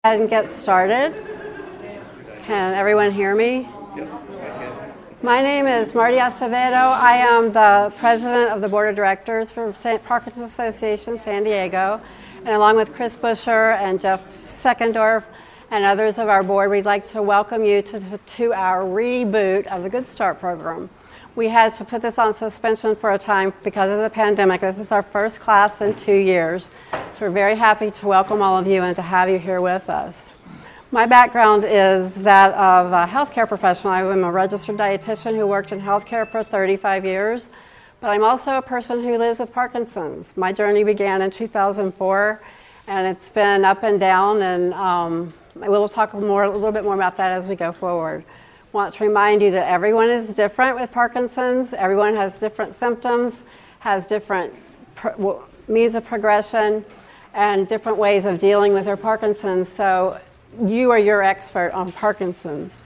And get started. Can everyone hear me? Yes, I can. My name is Marty Acevedo. I am the president of the board of directors for Parkinson's Association San Diego. And along with Chris Busher and Jeff Seckendorf and others of our board, we'd like to welcome you to our reboot of the Good Start program. We had to put this on suspension for a time because of the pandemic. This is our first class in 2 years. So we're very happy to welcome all of you and to have you here with us. My background is that of a healthcare professional. I am a registered dietitian who worked in healthcare for 35 years, but I'm also a person who lives with Parkinson's. My journey began in 2004, and it's been up and down, and we'll talk a little bit more about that as we go forward. I want to remind you that everyone is different with Parkinson's. Everyone has different symptoms, has different means of progression, and different ways of dealing with their Parkinson's. So you are your expert on Parkinson's.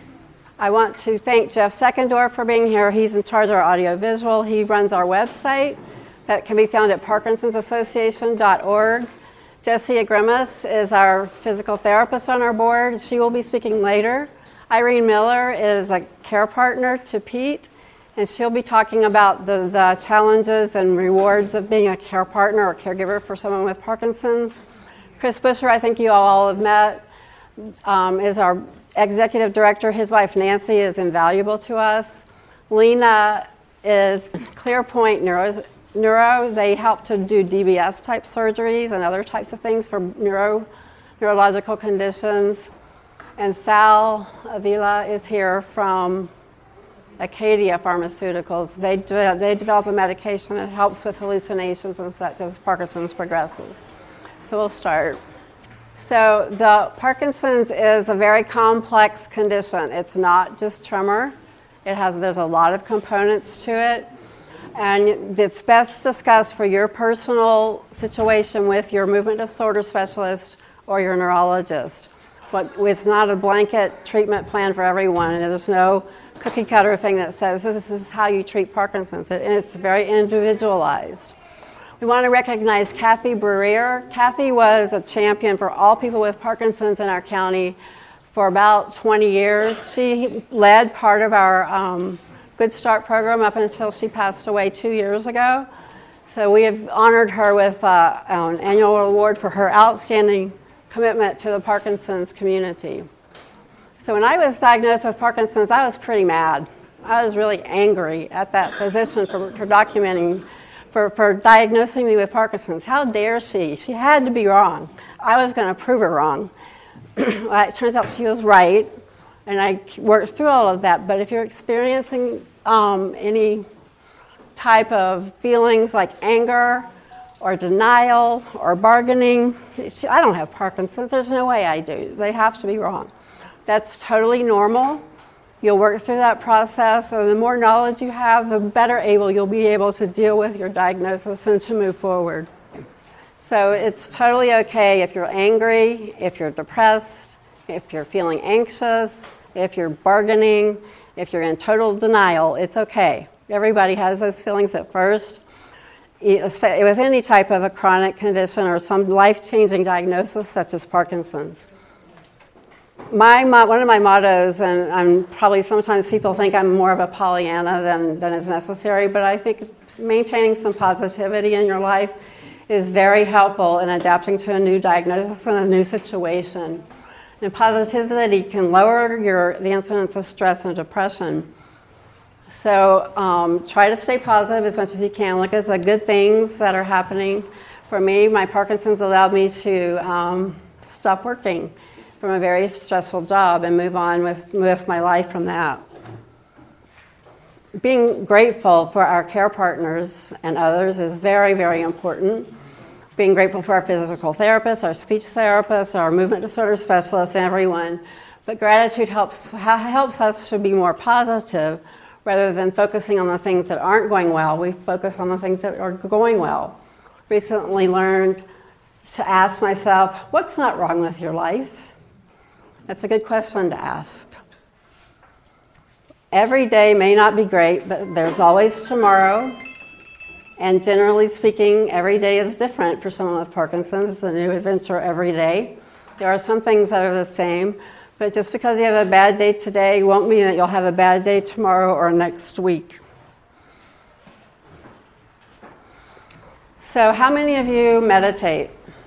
I want to thank Jeff Seckendorf for being here. He's in charge of our audiovisual. He runs our website that can be found at parkinsonsassociation.org. Jessie Agrimas is our physical therapist on our board. She will be speaking later. Irene Miller is a care partner to Pete, and she'll be talking about the challenges and rewards of being a care partner or caregiver for someone with Parkinson's. Chris Busher, I think you all have met, is our executive director. His wife Nancy is invaluable to us. Lena is ClearPoint Neuro. They help to do DBS type surgeries and other types of things for neurological conditions. And Sal Avila is here from Acadia Pharmaceuticals. They develop a medication that helps with hallucinations and such as Parkinson's progresses. So we'll start. So the Parkinson's is a very complex condition. It's not just tremor. There's a lot of components to it. And it's best discussed for your personal situation with your movement disorder specialist or your neurologist. It's not a blanket treatment plan for everyone, and there's no cookie cutter thing that says this is how you treat Parkinson's, and it's very individualized. We want to recognize Kathy Brewer. Kathy was a champion for all people with Parkinson's in our county for about 20 years. She led part of our Good Start program up until she passed away 2 years ago. So we have honored her with an annual award for her outstanding commitment to the Parkinson's community. So when I was diagnosed with Parkinson's, I was pretty mad. I was really angry at that physician for documenting, for diagnosing me with Parkinson's. How dare she? She had to be wrong. I was going to prove her wrong. Well, it turns out she was right, and I worked through all of that. But if you're experiencing any type of feelings like anger, or denial, or bargaining. I don't have Parkinson's. There's no way I do. They have to be wrong. That's totally normal. You'll work through that process, and the more knowledge you have, the better you'll be able to deal with your diagnosis and to move forward. So it's totally okay if you're angry, if you're depressed, if you're feeling anxious, if you're bargaining, if you're in total denial. It's okay. Everybody has those feelings at first. With any type of a chronic condition or some life-changing diagnosis such as Parkinson's. One of my mottos, and I'm probably sometimes people think I'm more of a Pollyanna than is necessary, but I think maintaining some positivity in your life is very helpful in adapting to a new diagnosis and a new situation. And positivity can lower the incidence of stress and depression. So try to stay positive as much as you can. Look at the good things that are happening. For me, my Parkinson's allowed me to stop working from a very stressful job and move on with my life from that. Being grateful for our care partners and others is very, very important. Being grateful for our physical therapists, our speech therapists, our movement disorder specialists, and everyone. But gratitude helps us to be more positive. Rather than focusing on the things that aren't going well, we focus on the things that are going well. Recently learned to ask myself, what's not wrong with your life? That's a good question to ask. Every day may not be great, but there's always tomorrow. And generally speaking, every day is different for someone with Parkinson's. It's a new adventure every day. There are some things that are the same, but just because you have a bad day today won't mean that you'll have a bad day tomorrow or next week. So how many of you meditate?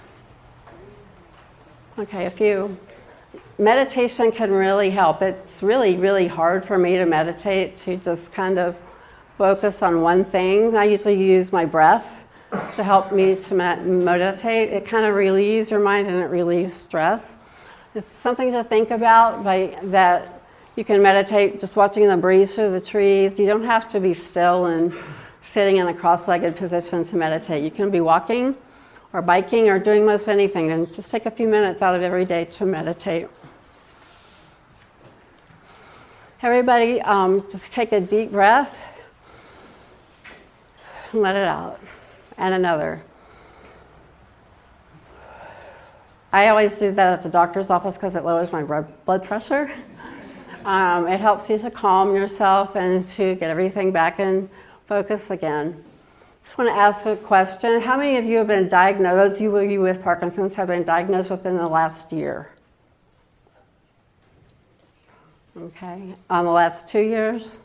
Okay, a few. Meditation can really help. It's really, really hard for me to meditate, to just kind of focus on one thing. I usually use my breath to help me to meditate. It kind of relieves your mind and it relieves stress. It's something to think about that you can meditate just watching the breeze through the trees. You don't have to be still and sitting in a cross-legged position to meditate. You can be walking or biking or doing most anything, and just take a few minutes out of every day to meditate. Everybody, just take a deep breath and let it out. And another. I always do that at the doctor's office because it lowers my blood pressure. It helps you to calm yourself and to get everything back in focus again. Just want to ask a question. How many of you have been diagnosed, those of you with Parkinson's, have been diagnosed within the last year? Okay. The last 2 years?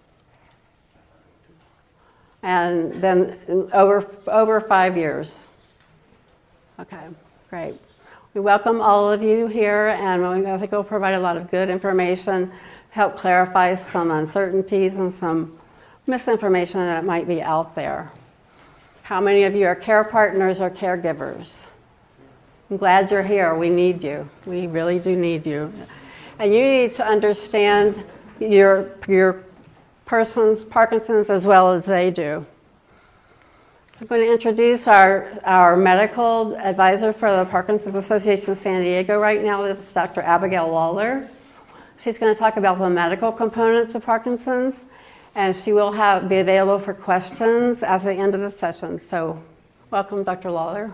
And then over 5 years? Okay, great. We welcome all of you here, and I think we'll provide a lot of good information, help clarify some uncertainties and some misinformation that might be out there. How many of you are care partners or caregivers? I'm glad you're here. We need you. We really do need you. And you need to understand your person's Parkinson's as well as they do. So I'm going to introduce our medical advisor for the Parkinson's Association of San Diego right now. This is Dr. Abigail Lawler. She's going to talk about the medical components of Parkinson's, and she will be available for questions at the end of the session. So welcome, Dr. Lawler.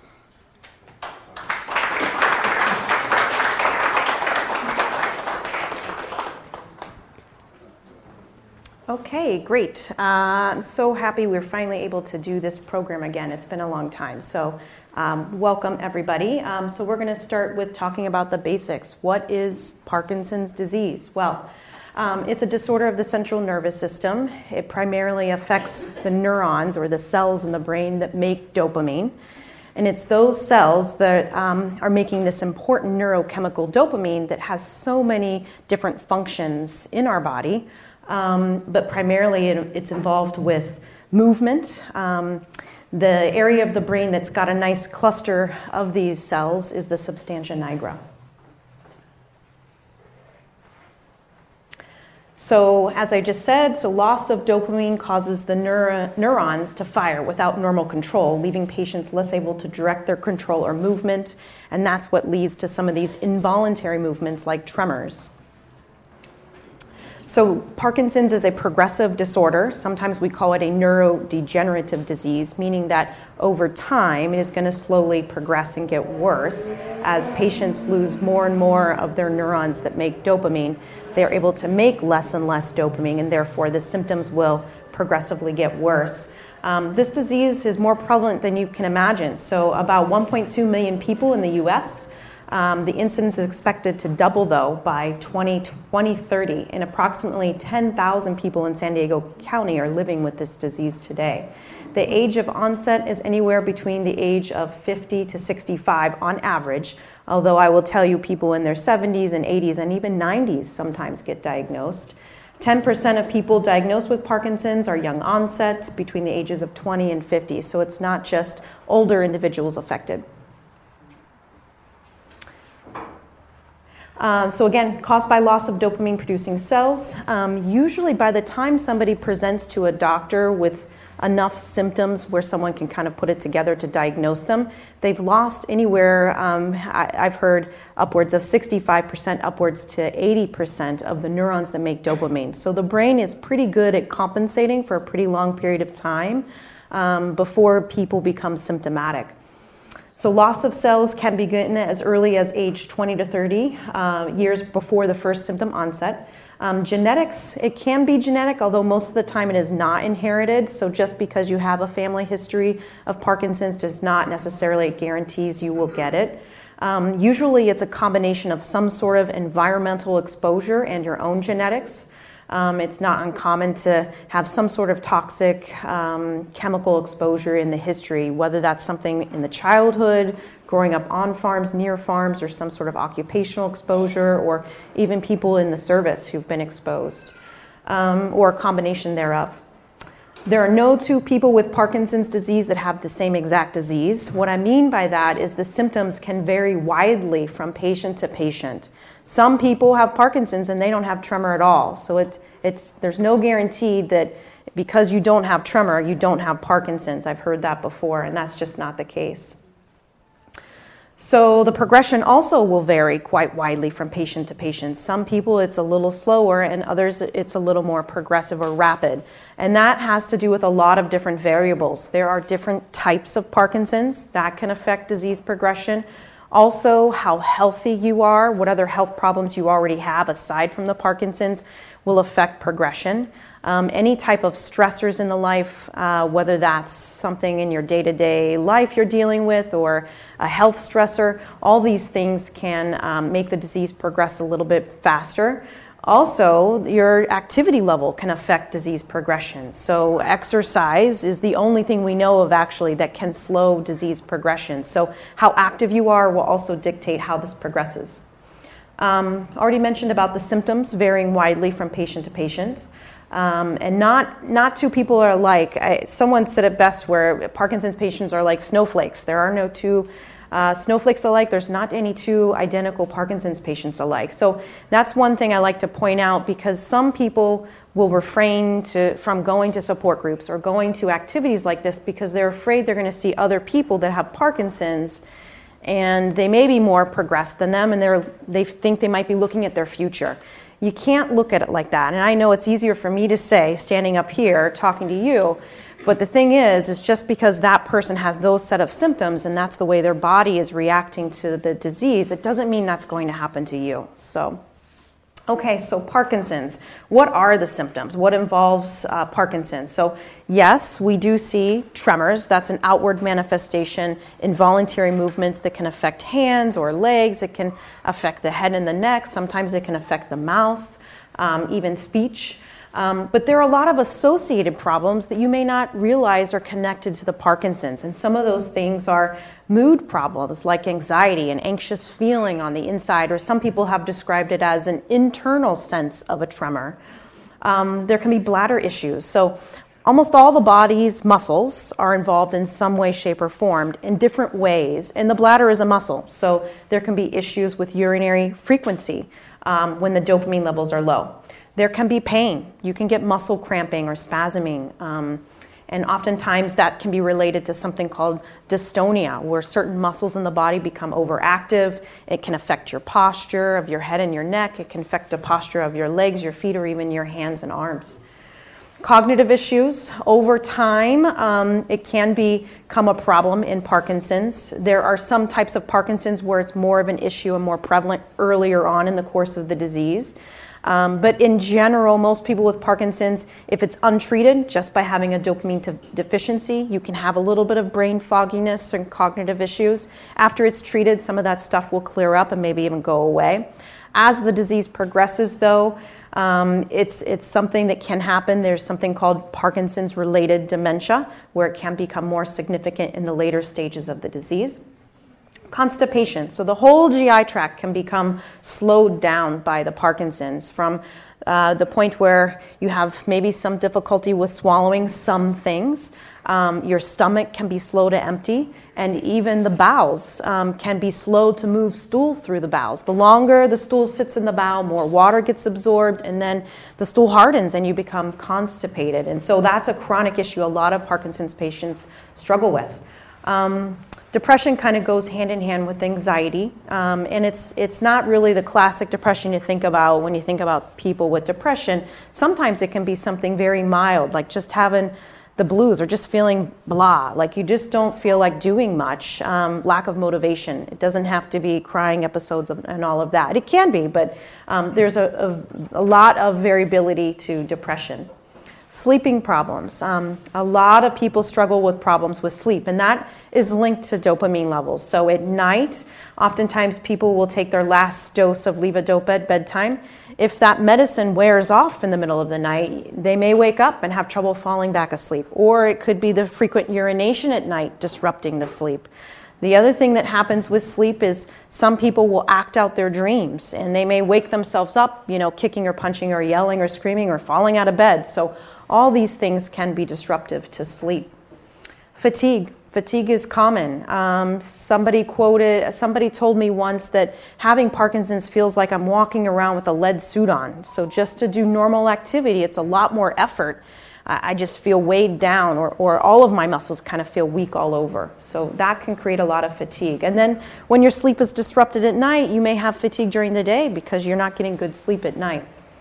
Okay, great. I'm so happy we're finally able to do this program again. It's been a long time. So welcome, everybody. So we're going to start with talking about the basics. What is Parkinson's disease? Well, it's a disorder of the central nervous system. It primarily affects the neurons or the cells in the brain that make dopamine. And it's those cells that are making this important neurochemical dopamine that has so many different functions in our body. But primarily it's involved with movement. The area of the brain that's got a nice cluster of these cells is the substantia nigra. So as I just said, loss of dopamine causes the neurons to fire without normal control, leaving patients less able to direct their control or movement, and that's what leads to some of these involuntary movements like tremors. So Parkinson's is a progressive disorder. Sometimes we call it a neurodegenerative disease, meaning that over time it is going to slowly progress and get worse as patients lose more and more of their neurons that make dopamine. They are able to make less and less dopamine, and therefore the symptoms will progressively get worse. This disease is more prevalent than you can imagine. So about 1.2 million people in the U.S. The incidence is expected to double, though, by 2030, and approximately 10,000 people in San Diego County are living with this disease today. The age of onset is anywhere between the age of 50 to 65 on average, although I will tell you people in their 70s and 80s and even 90s sometimes get diagnosed. 10% of people diagnosed with Parkinson's are young onset between the ages of 20 and 50, so it's not just older individuals affected. So again, caused by loss of dopamine-producing cells. Usually by the time somebody presents to a doctor with enough symptoms where someone can kind of put it together to diagnose them, they've lost anywhere, I've heard upwards of 65%, upwards to 80% of the neurons that make dopamine. So the brain is pretty good at compensating for a pretty long period of time before people become symptomatic. So loss of cells can begin as early as age 20 to 30 years before the first symptom onset. Genetics, it can be genetic, although most of the time it is not inherited. So just because you have a family history of Parkinson's does not necessarily guarantees you will get it. Usually it's a combination of some sort of environmental exposure and your own genetics. It's not uncommon to have some sort of toxic chemical exposure in the history, whether that's something in the childhood, growing up on farms, near farms, or some sort of occupational exposure, or even people in the service who've been exposed, or a combination thereof. There are no two people with Parkinson's disease that have the same exact disease. What I mean by that is the symptoms can vary widely from patient to patient. Some people have Parkinson's and they don't have tremor at all. So there's no guarantee that because you don't have tremor, you don't have Parkinson's. I've heard that before, and that's just not the case. So the progression also will vary quite widely from patient to patient. Some people it's a little slower, and others it's a little more progressive or rapid. And that has to do with a lot of different variables. There are different types of Parkinson's that can affect disease progression. Also, how healthy you are, what other health problems you already have aside from the Parkinson's will affect progression. Any type of stressors in the life, whether that's something in your day-to-day life you're dealing with or a health stressor, all these things can make the disease progress a little bit faster. Also, your activity level can affect disease progression. So exercise is the only thing we know of actually that can slow disease progression. So how active you are will also dictate how this progresses. Already mentioned about the symptoms varying widely from patient to patient. And not two people are alike. Someone said it best where Parkinson's patients are like snowflakes. There are no two snowflakes alike. There's not any two identical Parkinson's patients alike. So that's one thing I like to point out, because some people will refrain from going to support groups or going to activities like this because they're afraid they're going to see other people that have Parkinson's and they may be more progressed than them, and they think they might be looking at their future. You can't look at it like that. And I know it's easier for me to say, standing up here, talking to you, but the thing is just because that person has those set of symptoms and that's the way their body is reacting to the disease, it doesn't mean that's going to happen to you. Okay, so Parkinson's. What are the symptoms? What involves Parkinson's? So yes, we do see tremors. That's an outward manifestation, involuntary movements that can affect hands or legs. It can affect the head and the neck. Sometimes it can affect the mouth, even speech. But there are a lot of associated problems that you may not realize are connected to the Parkinson's. And some of those things are mood problems like anxiety, an anxious feeling on the inside, or some people have described it as an internal sense of a tremor. There can be bladder issues. So almost all the body's muscles are involved in some way, shape, or form in different ways. And the bladder is a muscle. So there can be issues with urinary frequency when the dopamine levels are low. There can be pain. You can get muscle cramping or spasming. And oftentimes that can be related to something called dystonia, where certain muscles in the body become overactive. It can affect your posture of your head and your neck. It can affect the posture of your legs, your feet, or even your hands and arms. Cognitive issues. Over time, it can become a problem in Parkinson's. There are some types of Parkinson's where it's more of an issue and more prevalent earlier on in the course of the disease. But in general, most people with Parkinson's, if it's untreated, just by having a dopamine deficiency, you can have a little bit of brain fogginess and cognitive issues. After it's treated, some of that stuff will clear up and maybe even go away. As the disease progresses, though, it's something that can happen. There's something called Parkinson's-related dementia, where it can become more significant in the later stages of the disease. Constipation. So the whole GI tract can become slowed down by the Parkinson's, from the point where you have maybe some difficulty with swallowing some things. Your stomach can be slow to empty, and even the bowels can be slow to move stool through the bowels. The longer the stool sits in the bowel, more water gets absorbed, and then the stool hardens and you become constipated. And so that's a chronic issue a lot of Parkinson's patients struggle with. Depression kind of goes hand in hand with anxiety, and it's not really the classic depression you think about when you think about people with depression. Sometimes it can be something very mild, like just having the blues or just feeling blah, like you just don't feel like doing much, lack of motivation. It doesn't have to be crying episodes and all of that. It can be, but there's a lot of variability to depression. Sleeping problems. A lot of people struggle with problems with sleep, and that is linked to dopamine levels. So at night, oftentimes people will take their last dose of levodopa at bedtime. If that medicine wears off in the middle of the night, they may wake up and have trouble falling back asleep. Or it could be the frequent urination at night disrupting the sleep. The other thing that happens with sleep is some people will act out their dreams, and they may wake themselves up, kicking or punching or yelling or screaming or falling out of bed. So all these things can be disruptive to sleep. Fatigue. Fatigue is common. Somebody told me once that having Parkinson's feels like I'm walking around with a lead suit on. So just to do normal activity, it's a lot more effort. I just feel weighed down, or all of my muscles kind of feel weak all over. So that can create a lot of fatigue. And then when your sleep is disrupted at night, you may have fatigue during the day because you're not getting good sleep at night.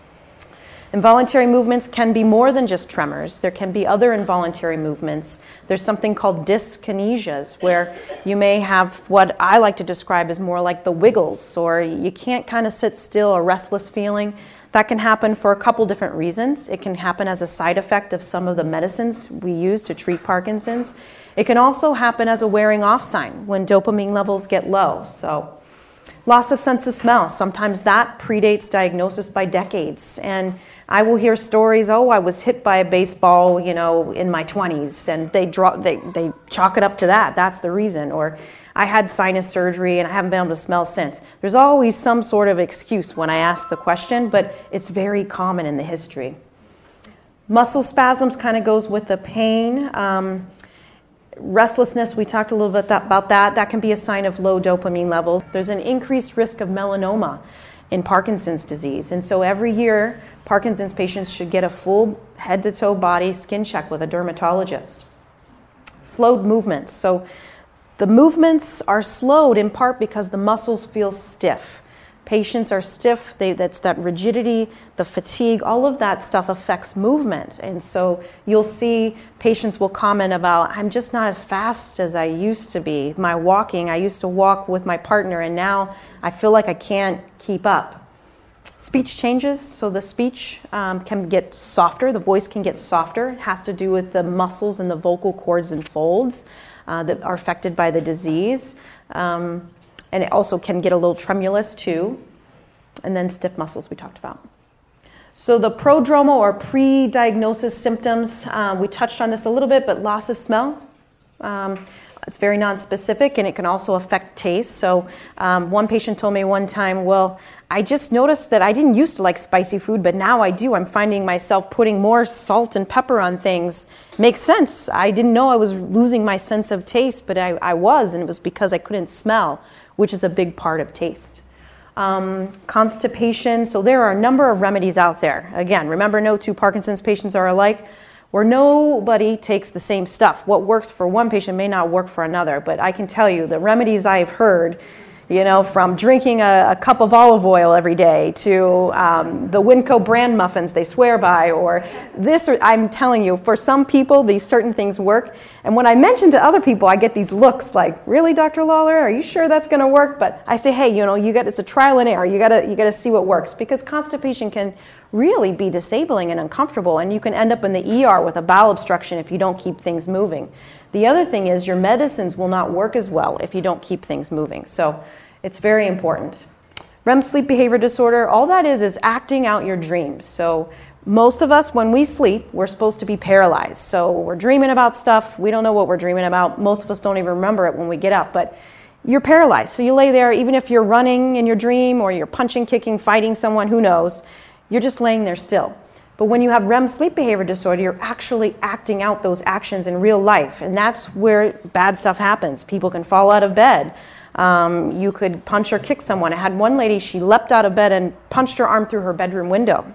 Involuntary movements can be more than just tremors. There can be other involuntary movements. There's something called dyskinesias, where you may have what I like to describe as more like the wiggles, or you can't kind of sit still, a restless feeling. That can happen for a couple different reasons. It can happen as a side effect of some of the medicines we use to treat Parkinson's. It can also happen as a wearing off sign when dopamine levels get low. So loss of sense of smell, sometimes that predates diagnosis by decades. And I will hear stories, I was hit by a baseball, in my 20s, and they chalk it up to that. That's the reason. Or I had sinus surgery and I haven't been able to smell since. There's always some sort of excuse when I ask the question, but it's very common in the history. Muscle spasms kind of goes with the pain. Restlessness, we talked a little bit about that. That can be a sign of low dopamine levels. There's an increased risk of melanoma in Parkinson's disease. And so every year, Parkinson's patients should get a full head-to-toe body skin check with a dermatologist. Slowed movements. So the movements are slowed in part because the muscles feel stiff. Patients are stiff, that's that rigidity, the fatigue, all of that stuff affects movement. And so you'll see patients will comment about, I'm just not as fast as I used to be. My walking, I used to walk with my partner and now I feel like I can't keep up. Speech changes, so the speech can get softer, the voice can get softer. It has to do with the muscles in the vocal cords and folds that are affected by the disease. And it also can get a little tremulous too. And then stiff muscles we talked about. So the prodromal or pre-diagnosis symptoms, we touched on this a little bit, but loss of smell. It's very nonspecific and it can also affect taste. So one patient told me one time, I just noticed that I didn't used to like spicy food, but now I do. I'm finding myself putting more salt and pepper on things. Makes sense. I didn't know I was losing my sense of taste, but I was, and it was because I couldn't smell, which is a big part of taste. Constipation. So there are a number of remedies out there. Again, remember, no two Parkinson's patients are alike, where nobody takes the same stuff. What works for one patient may not work for another, but I can tell you the remedies I've heard, from drinking a cup of olive oil every day to the Winco brand muffins they swear by, or this, or I'm telling you, for some people, these certain things work. And when I mention to other people, I get these looks like, really, Dr. Lawler, are you sure that's going to work? But I say, hey, it's a trial and error. You got to see what works, because constipation can really be disabling and uncomfortable, and you can end up in the ER with a bowel obstruction if you don't keep things moving. The other thing is your medicines will not work as well if you don't keep things moving. So it's very important. REM sleep behavior disorder, all that is acting out your dreams. So most of us, when we sleep, we're supposed to be paralyzed. So we're dreaming about stuff. We don't know what we're dreaming about. Most of us don't even remember it when we get up, but you're paralyzed. So you lay there, even if you're running in your dream or you're punching, kicking, fighting someone, who knows, you're just laying there still. But when you have REM sleep behavior disorder, you're actually acting out those actions in real life. And that's where bad stuff happens. People can fall out of bed. You could punch or kick someone. I had one lady, she leapt out of bed and punched her arm through her bedroom window.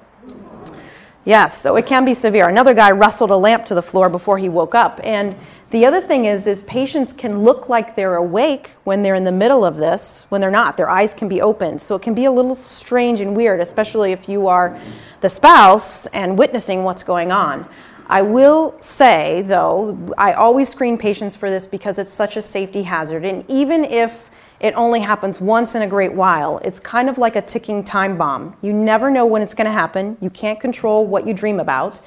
Yes, so it can be severe. Another guy wrestled a lamp to the floor before he woke up. And the other thing is patients can look like they're awake when they're in the middle of this, when they're not. Their eyes can be open. So it can be a little strange and weird, especially if you are the spouse and witnessing what's going on. I will say, though, I always screen patients for this because it's such a safety hazard. And even if it only happens once in a great while, it's kind of like a ticking time bomb. You never know when it's going to happen. You can't control what you dream about.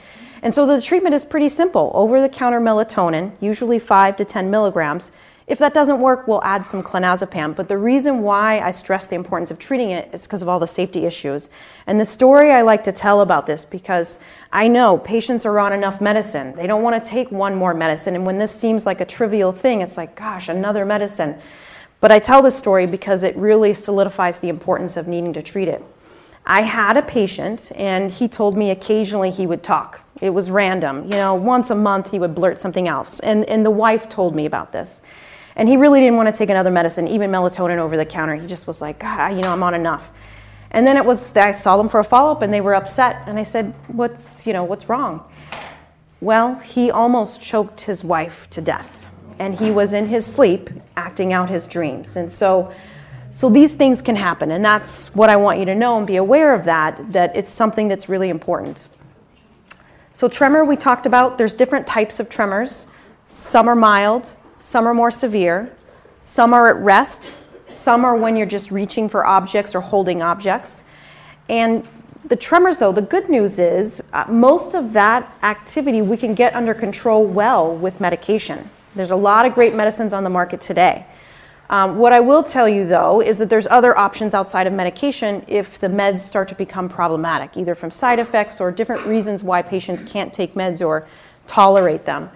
And so the treatment is pretty simple. Over-the-counter melatonin, usually 5 to 10 milligrams. If that doesn't work, we'll add some clonazepam. But the reason why I stress the importance of treating it is because of all the safety issues. And the story I like to tell about this, because I know patients are on enough medicine. They don't want to take one more medicine. And when this seems like a trivial thing, it's like, gosh, another medicine. But I tell this story because it really solidifies the importance of needing to treat it. I had a patient, and he told me occasionally he would talk. It was random. Once a month he would blurt something else. And the wife told me about this. And he really didn't want to take another medicine, even melatonin over the counter. He just was like, I'm on enough. And then I saw them for a follow-up, and they were upset. And I said, what's wrong? Well, he almost choked his wife to death. And he was in his sleep acting out his dreams. And so these things can happen. And that's what I want you to know and be aware of that it's something that's really important. So tremor we talked about, there's different types of tremors. Some are mild. Some are more severe, some are at rest, some are when you're just reaching for objects or holding objects. And the tremors, though, the good news is most of that activity we can get under control well with medication. There's a lot of great medicines on the market today. What I will tell you, though, is that there's other options outside of medication if the meds start to become problematic, either from side effects or different reasons why patients can't take meds or tolerate them.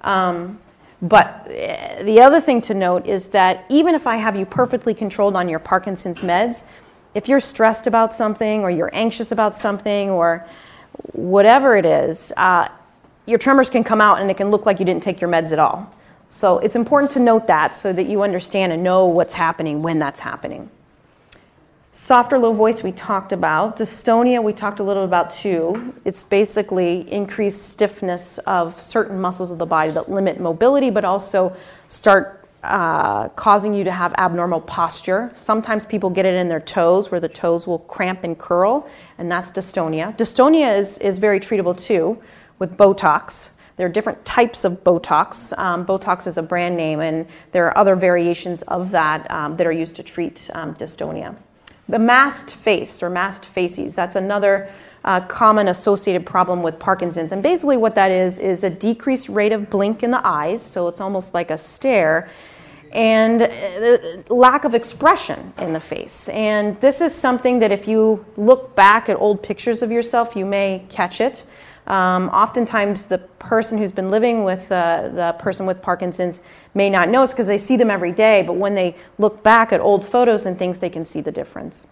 But the other thing to note is that even if I have you perfectly controlled on your Parkinson's meds, if you're stressed about something or you're anxious about something or whatever it is, your tremors can come out and it can look like you didn't take your meds at all. So it's important to note that so that you understand and know what's happening when that's happening. Soft or low voice we talked about. Dystonia we talked a little about too. It's basically increased stiffness of certain muscles of the body that limit mobility but also start causing you to have abnormal posture. Sometimes people get it in their toes where the toes will cramp and curl, and that's dystonia. Dystonia is very treatable too with Botox. There are different types of Botox. Botox is a brand name, and there are other variations of that that are used to treat dystonia. The masked face or masked facies, that's another common associated problem with Parkinson's. And basically what that is a decreased rate of blink in the eyes, so it's almost like a stare, and lack of expression in the face. And this is something that if you look back at old pictures of yourself, you may catch it. Oftentimes the person who's been living with the person with Parkinson's may not notice because they see them every day, but when they look back at old photos and things, they can see the difference.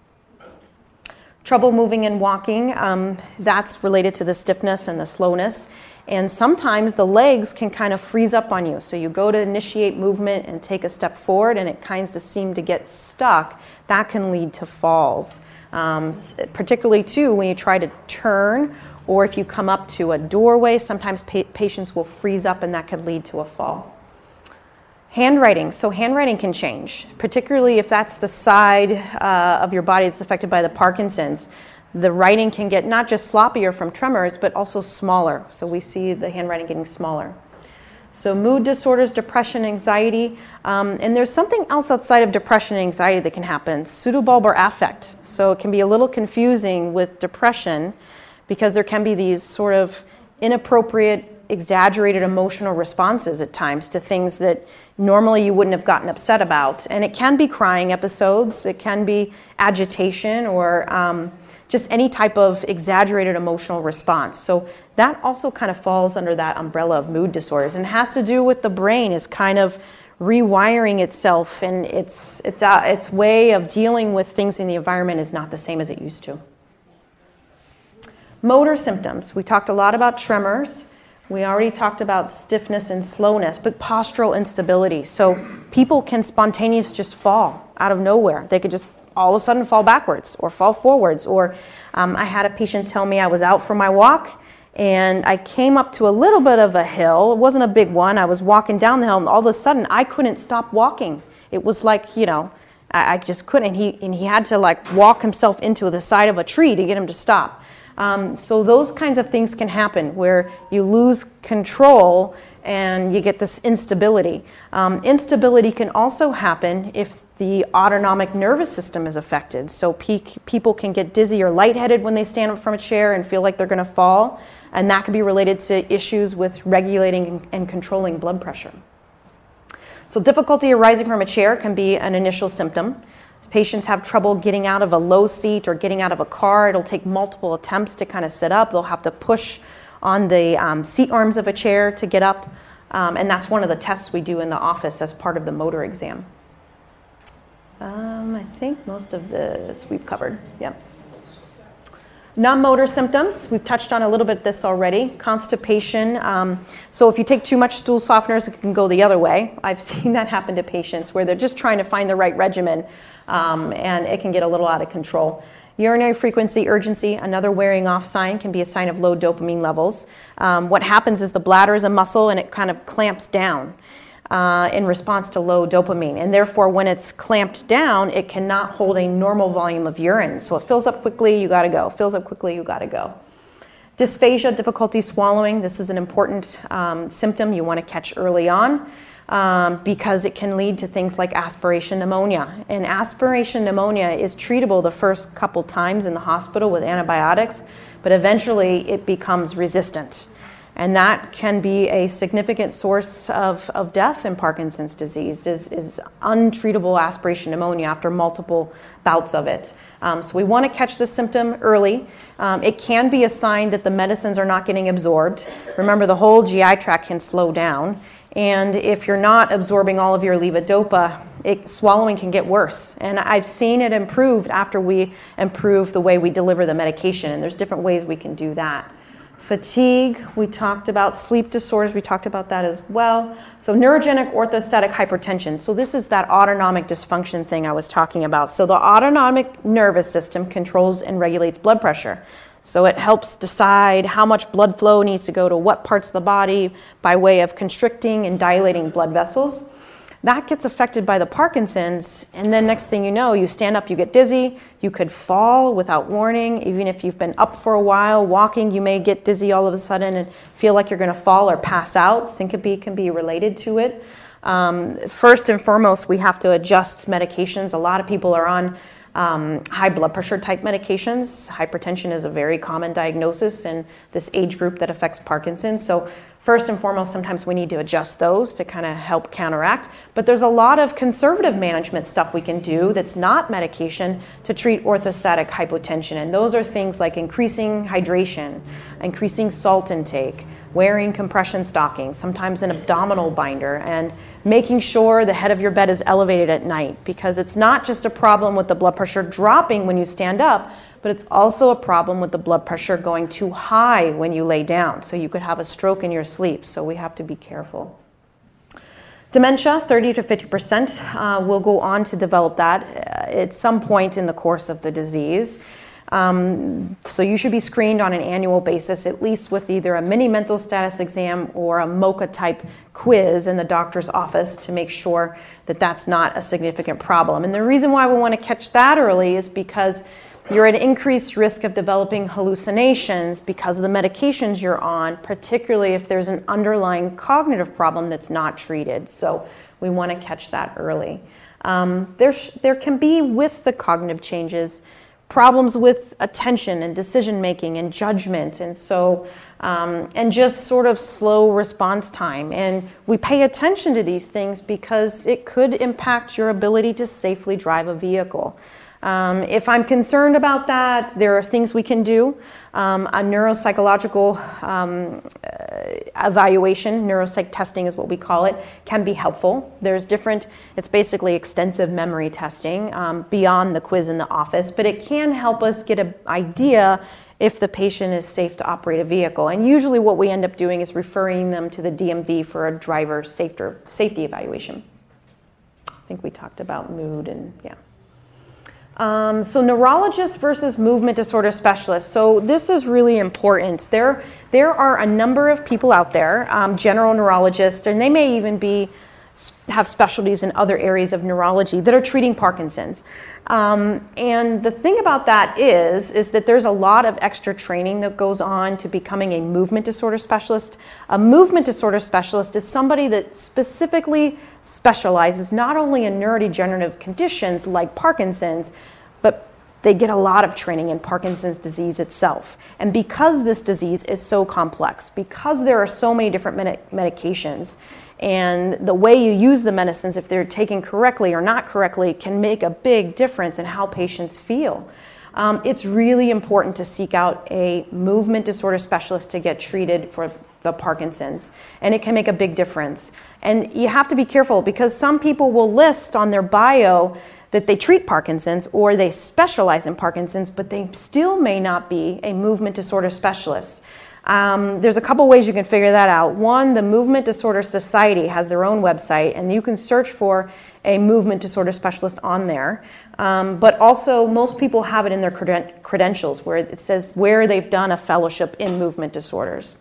Trouble moving and walking, that's related to the stiffness and the slowness. And sometimes the legs can kind of freeze up on you. So you go to initiate movement and take a step forward and it kind of seems to get stuck. That can lead to falls. Particularly too when you try to turn or if you come up to a doorway, sometimes patients will freeze up and that could lead to a fall. Handwriting. So handwriting can change, particularly if that's the side of your body that's affected by the Parkinson's. The writing can get not just sloppier from tremors, but also smaller. So we see the handwriting getting smaller. So mood disorders, depression, anxiety. And there's something else outside of depression and anxiety that can happen, pseudobulbar affect. So it can be a little confusing with depression because there can be these sort of inappropriate, exaggerated emotional responses at times to things that normally you wouldn't have gotten upset about. And it can be crying episodes, it can be agitation or just any type of exaggerated emotional response. So that also kind of falls under that umbrella of mood disorders and has to do with the brain is kind of rewiring itself and its way of dealing with things in the environment is not the same as it used to. Motor symptoms. We talked a lot about tremors. We already talked about stiffness and slowness, but postural instability. So people can spontaneously just fall out of nowhere. They could just all of a sudden fall backwards or fall forwards. Or I had a patient tell me I was out for my walk and I came up to a little bit of a hill. It wasn't a big one. I was walking down the hill and all of a sudden I couldn't stop walking. It was like, I just couldn't. And he had to like walk himself into the side of a tree to get him to stop. So those kinds of things can happen where you lose control and you get this instability. Instability can also happen if The autonomic nervous system is affected. So people can get dizzy or lightheaded when they stand up from a chair and feel like they're going to fall. And that could be related to issues with regulating and controlling blood pressure. So difficulty arising from a chair can be an initial symptom. Patients have trouble getting out of a low seat or getting out of a car. It'll take multiple attempts to kind of sit up. They'll have to push on the seat arms of a chair to get up. And that's one of the tests we do in the office as part of the motor exam. I think most of this we've covered. Yep. Non-motor symptoms, we've touched on a little bit of this already. Constipation. So if you take too much stool softeners, it can go the other way. I've seen that happen to patients where they're just trying to find the right regimen, and it can get a little out of control. Urinary frequency, urgency, another wearing off sign, can be a sign of low dopamine levels. What happens is the bladder is a muscle and it kind of clamps down in response to low dopamine. And therefore, when it's clamped down, it cannot hold a normal volume of urine. So it fills up quickly, you gotta go. Fills up quickly, you gotta go. Dysphagia, difficulty swallowing. This is an important symptom you want to catch early on because it can lead to things like aspiration pneumonia. And aspiration pneumonia is treatable the first couple times in the hospital with antibiotics, but eventually it becomes resistant. And that can be a significant source of death in Parkinson's disease, is untreatable aspiration pneumonia after multiple bouts of it. So we want to catch this symptom early. It can be a sign that the medicines are not getting absorbed. Remember, the whole GI tract can slow down. And if you're not absorbing all of your levodopa, swallowing can get worse. And I've seen it improved after we improve the way we deliver the medication. And there's different ways we can do that. Fatigue, we talked about. Sleep disorders, we talked about that as well. So neurogenic orthostatic hypertension. So this is that autonomic dysfunction thing I was talking about. So the autonomic nervous system controls and regulates blood pressure. So it helps decide how much blood flow needs to go to what parts of the body by way of constricting and dilating blood vessels. That gets affected by the Parkinson's, and then next thing you know, you stand up, you get dizzy, you could fall without warning. Even if you've been up for a while, walking, you may get dizzy all of a sudden and feel like you're going to fall or pass out. Syncope can be related to it. First and foremost, we have to adjust medications. A lot of people are on high blood pressure type medications. Hypertension is a very common diagnosis in this age group that affects Parkinson's. So first and foremost, sometimes we need to adjust those to kind of help counteract. But there's a lot of conservative management stuff we can do that's not medication to treat orthostatic hypotension. And those are things like increasing hydration, increasing salt intake, wearing compression stockings, sometimes an abdominal binder, and making sure the head of your bed is elevated at night, because it's not just a problem with the blood pressure dropping when you stand up, but it's also a problem with the blood pressure going too high when you lay down. So you could have a stroke in your sleep. So we have to be careful. Dementia, 30 to 50% will go on to develop that at some point in the course of the disease. So you should be screened on an annual basis, at least with either a mini mental status exam or a MOCA type quiz in the doctor's office to make sure that that's not a significant problem. And the reason why we want to catch that early is because you're at increased risk of developing hallucinations because of the medications you're on, particularly if there's an underlying cognitive problem that's not treated. So we want to catch that early. There can be, with the cognitive changes, problems with attention and decision making and judgment, and so and just sort of slow response time. And we pay attention to these things because it could impact your ability to safely drive a vehicle. If I'm concerned about that, there are things we can do. A neuropsychological evaluation, neuropsych testing is what we call it, can be helpful. It's basically extensive memory testing beyond the quiz in the office, but it can help us get an idea if the patient is safe to operate a vehicle. And usually what we end up doing is referring them to the DMV for a driver safety evaluation. I think we talked about mood and yeah. So neurologists versus movement disorder specialists. So this is really important. There are a number of people out there, general neurologists, and they may even be have specialties in other areas of neurology that are treating Parkinson's. And the thing about that is that there's a lot of extra training that goes on to becoming a movement disorder specialist. A movement disorder specialist is somebody that specifically specializes not only in neurodegenerative conditions like Parkinson's, but they get a lot of training in Parkinson's disease itself. And because this disease is so complex, because there are so many different medications, and the way you use the medicines, if they're taken correctly or not correctly, can make a big difference in how patients feel. It's really important to seek out a movement disorder specialist to get treated for the Parkinson's, and it can make a big difference. And you have to be careful because some people will list on their bio that they treat Parkinson's or they specialize in Parkinson's, but they still may not be a movement disorder specialist. There's a couple ways you can figure that out. One, the Movement Disorder Society has their own website, and you can search for a movement disorder specialist on there. But also, most people have it in their credentials where it says where they've done a fellowship in movement disorders.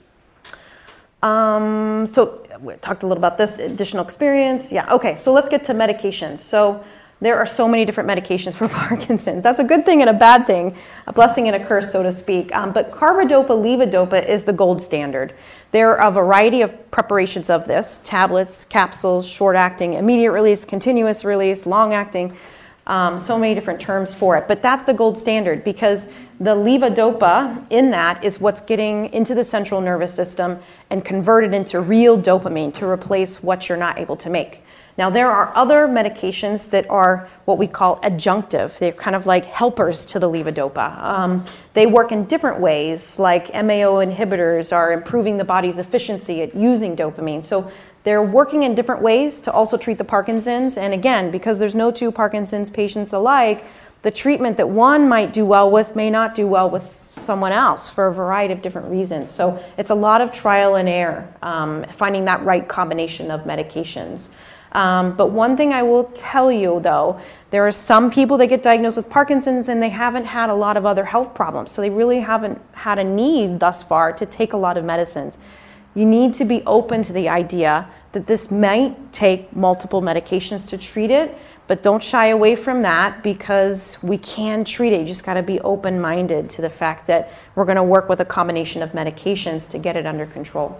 So we talked a little about this, additional experience. Yeah, okay, so let's get to medications. So there are so many different medications for Parkinson's. That's a good thing and a bad thing, a blessing and a curse, so to speak. But carbidopa, levodopa is the gold standard. There are a variety of preparations of this, tablets, capsules, short-acting, immediate release, continuous release, long-acting, so many different terms for it. But that's the gold standard because the levodopa in that is what's getting into the central nervous system and converted into real dopamine to replace what you're not able to make. Now, there are other medications that are what we call adjunctive. They're kind of like helpers to the levodopa. They work in different ways, like MAO inhibitors are improving the body's efficiency at using dopamine. So they're working in different ways to also treat the Parkinson's. And again, because there's no two Parkinson's patients alike, the treatment that one might do well with may not do well with someone else for a variety of different reasons. So it's a lot of trial and error, finding that right combination of medications. But one thing I will tell you, though, there are some people that get diagnosed with Parkinson's and they haven't had a lot of other health problems. So they really haven't had a need thus far to take a lot of medicines. You need to be open to the idea that this might take multiple medications to treat it, but don't shy away from that because we can treat it. You just got to be open-minded to the fact that we're going to work with a combination of medications to get it under control.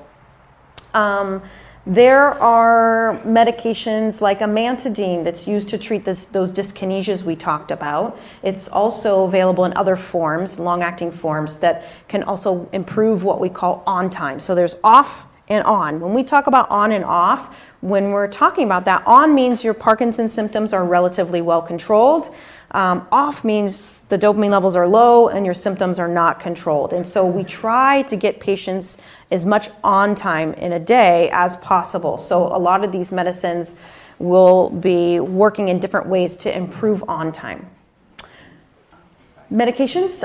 There are medications like amantadine that's used to treat those dyskinesias we talked about. It's also available in other forms, long-acting forms, that can also improve what we call on time. So there's off and on. When we talk about on and off, when we're talking about that, on means your Parkinson's symptoms are relatively well controlled. Off means the dopamine levels are low and your symptoms are not controlled. And so we try to get patients as much on time in a day as possible. So a lot of these medicines will be working in different ways to improve on time. Medications,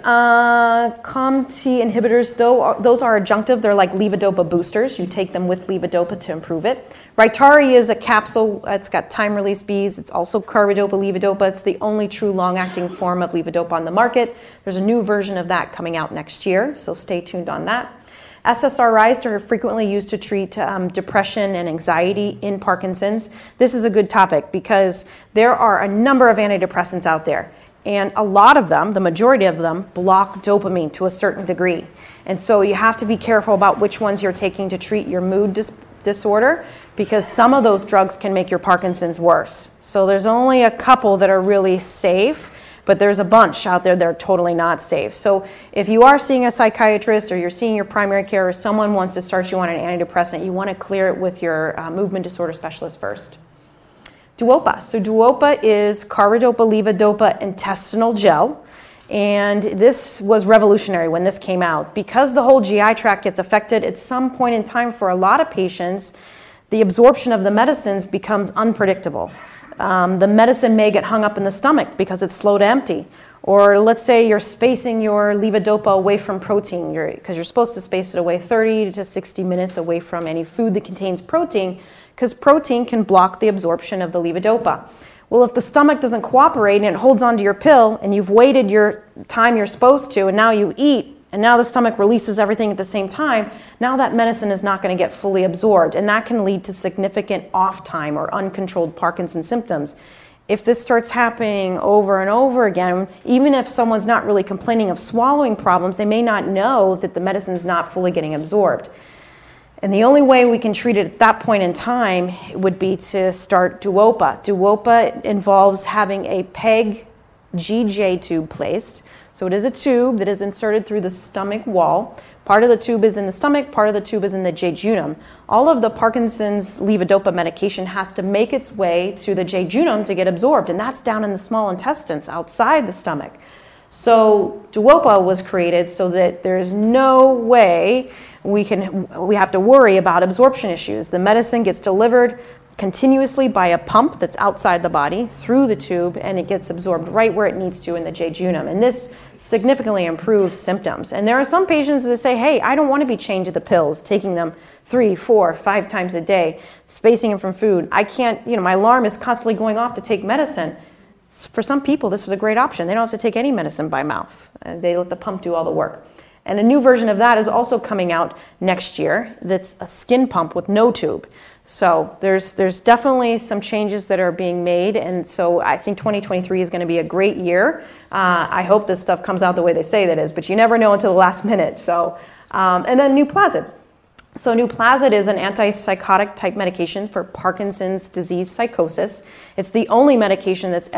COMT inhibitors, though, those are adjunctive. They're like levodopa boosters. You take them with levodopa to improve it. Rytary is a capsule. It's got time-release Bs. It's also carbidopa, levodopa. It's the only true long-acting form of levodopa on the market. There's a new version of that coming out next year, so stay tuned on that. SSRIs are frequently used to treat depression and anxiety in Parkinson's. This is a good topic because there are a number of antidepressants out there. And a lot of them, the majority of them, block dopamine to a certain degree. And so you have to be careful about which ones you're taking to treat your mood disorder because some of those drugs can make your Parkinson's worse. So there's only a couple that are really safe, but there's a bunch out there that are totally not safe. So if you are seeing a psychiatrist or you're seeing your primary care or someone wants to start you on an antidepressant, you want to clear it with your movement disorder specialist first. Duopa. So Duopa is carbidopa, levodopa intestinal gel. And this was revolutionary when this came out. Because the whole GI tract gets affected at some point in time for a lot of patients, the absorption of the medicines becomes unpredictable. The medicine may get hung up in the stomach because it's slow to empty. Or let's say you're spacing your levodopa away from protein because you're supposed to space it away 30 to 60 minutes away from any food that contains protein because protein can block the absorption of the levodopa. Well, if the stomach doesn't cooperate and it holds onto your pill and you've waited your time you're supposed to and now you eat and now the stomach releases everything at the same time, now that medicine is not going to get fully absorbed, and that can lead to significant off time or uncontrolled Parkinson's symptoms. If this starts happening over and over again, even if someone's not really complaining of swallowing problems, they may not know that the medicine's not fully getting absorbed. And the only way we can treat it at that point in time would be to start Duopa. Duopa involves having a PEG GJ tube placed. So it is a tube that is inserted through the stomach wall. Part of the tube is in the stomach, part of the tube is in the jejunum. All of the Parkinson's levodopa medication has to make its way to the jejunum to get absorbed, and that's down in the small intestines outside the stomach. So Duopa was created so that there's no way we have to worry about absorption issues. The medicine gets delivered continuously by a pump that's outside the body through the tube, and it gets absorbed right where it needs to in the jejunum. And this significantly improves symptoms. And there are some patients that say, hey, I don't want to be chained to the pills, taking them 3, 4, 5 times a day, spacing them from food. I can't, my alarm is constantly going off to take medicine. For some people, this is a great option. They don't have to take any medicine by mouth. They let the pump do all the work. And a new version of that is also coming out next year. That's a skin pump with no tube. So there's definitely some changes that are being made, and so I think 2023 is going to be a great year. I hope this stuff comes out the way they say that is, but you never know until the last minute. So, and then Nuplazid. So Nuplazid is an antipsychotic type medication for Parkinson's disease psychosis. It's the only medication that's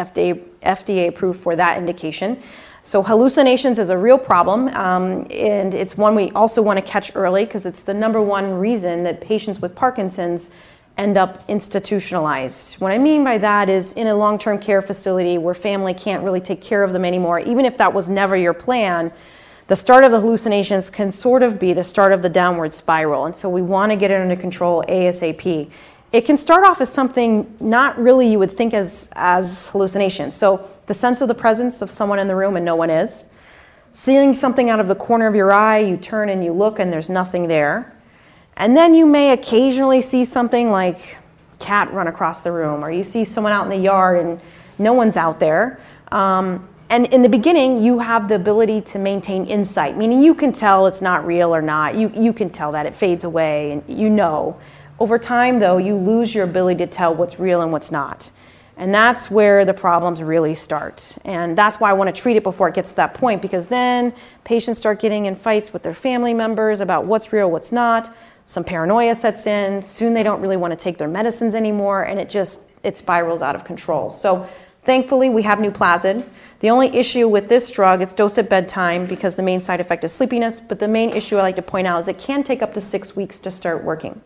FDA approved for that indication. So hallucinations is a real problem, and it's one we also want to catch early because it's the number one reason that patients with Parkinson's end up institutionalized. What I mean by that is in a long-term care facility where family can't really take care of them anymore. Even if that was never your plan, the start of the hallucinations can sort of be the start of the downward spiral, and so we want to get it under control ASAP. It can start off as something not really you would think as hallucinations. So the sense of the presence of someone in the room and no one is. Seeing something out of the corner of your eye, you turn and you look and there's nothing there. And then you may occasionally see something like a cat run across the room, or you see someone out in the yard and no one's out there. And in the beginning, you have the ability to maintain insight, meaning you can tell it's not real or not. You can tell that. It fades away and you know. Over time, though, you lose your ability to tell what's real and what's not. And that's where the problems really start. And that's why I want to treat it before it gets to that point, because then patients start getting in fights with their family members about what's real, what's not. Some paranoia sets in. Soon they don't really want to take their medicines anymore, and it spirals out of control. So thankfully, we have Nuplazid. The only issue with this drug, it's dosed at bedtime because the main side effect is sleepiness, but the main issue I like to point out is it can take up to 6 weeks to start working.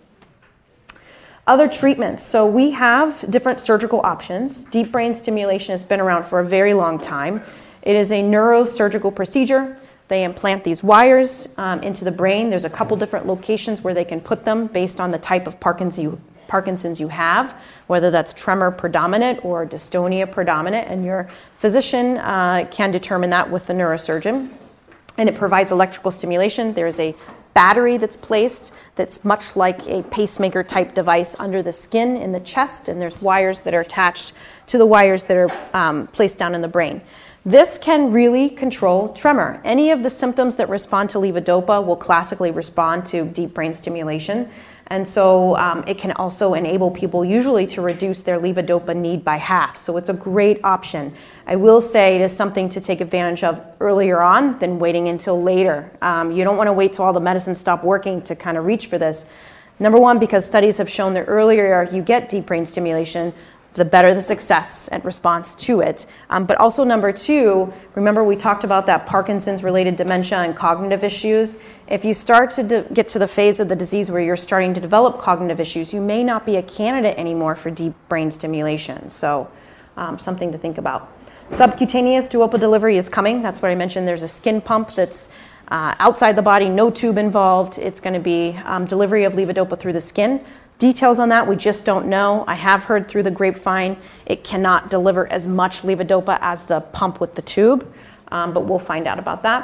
Other treatments. So we have different surgical options. Deep brain stimulation has been around for a very long time. It is a neurosurgical procedure. They implant these wires into the brain. There's a couple different locations where they can put them based on the type of Parkinson's you have, whether that's tremor predominant or dystonia predominant, and your physician can determine that with the neurosurgeon. And it provides electrical stimulation. There's a battery that's placed that's much like a pacemaker type device under the skin in the chest, and there's wires that are attached to the wires that are placed down in the brain. This can really control tremor. Any of the symptoms that respond to levodopa will classically respond to deep brain stimulation. And so it can also enable people usually to reduce their levodopa need by half. So it's a great option. I will say it is something to take advantage of earlier on than waiting until later. You don't want to wait till all the medicines stop working to kind of reach for this. Number one, because studies have shown that earlier you get deep brain stimulation, the better the success and response to it. But also number two, remember we talked about that Parkinson's-related dementia and cognitive issues. If you start to get to the phase of the disease where you're starting to develop cognitive issues, you may not be a candidate anymore for deep brain stimulation. So something to think about. Subcutaneous Duopa delivery is coming. That's what I mentioned. There's a skin pump that's outside the body, no tube involved. It's going to be delivery of levodopa through the skin. Details on that, we just don't know. I have heard through the grapevine it cannot deliver as much levodopa as the pump with the tube, but we'll find out about that.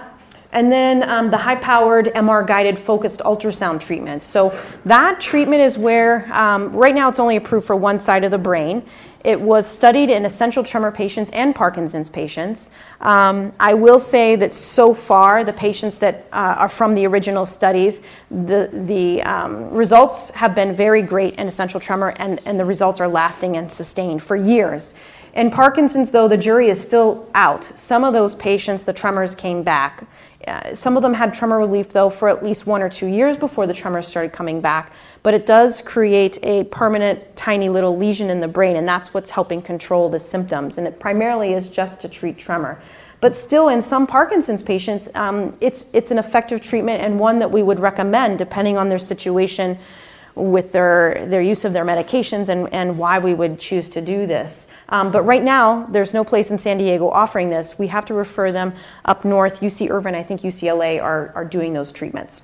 And then the high-powered MR-guided focused ultrasound treatment. So that treatment is where, right now it's only approved for one side of the brain. It was studied in essential tremor patients and Parkinson's patients. I will say that so far, the patients that are from the original studies, the results have been very great in essential tremor, and the results are lasting and sustained for years. In Parkinson's, though, the jury is still out. Some of those patients, the tremors came back. Some of them had tremor relief, though, for at least 1 or 2 years before the tremors started coming back. But it does create a permanent, tiny little lesion in the brain, and that's what's helping control the symptoms. And it primarily is just to treat tremor. But still, in some Parkinson's patients, it's an effective treatment and one that we would recommend depending on their situation with their use of their medications and why we would choose to do this. But right now, there's no place in San Diego offering this. We have to refer them up north. UC Irvine, I think UCLA are doing those treatments.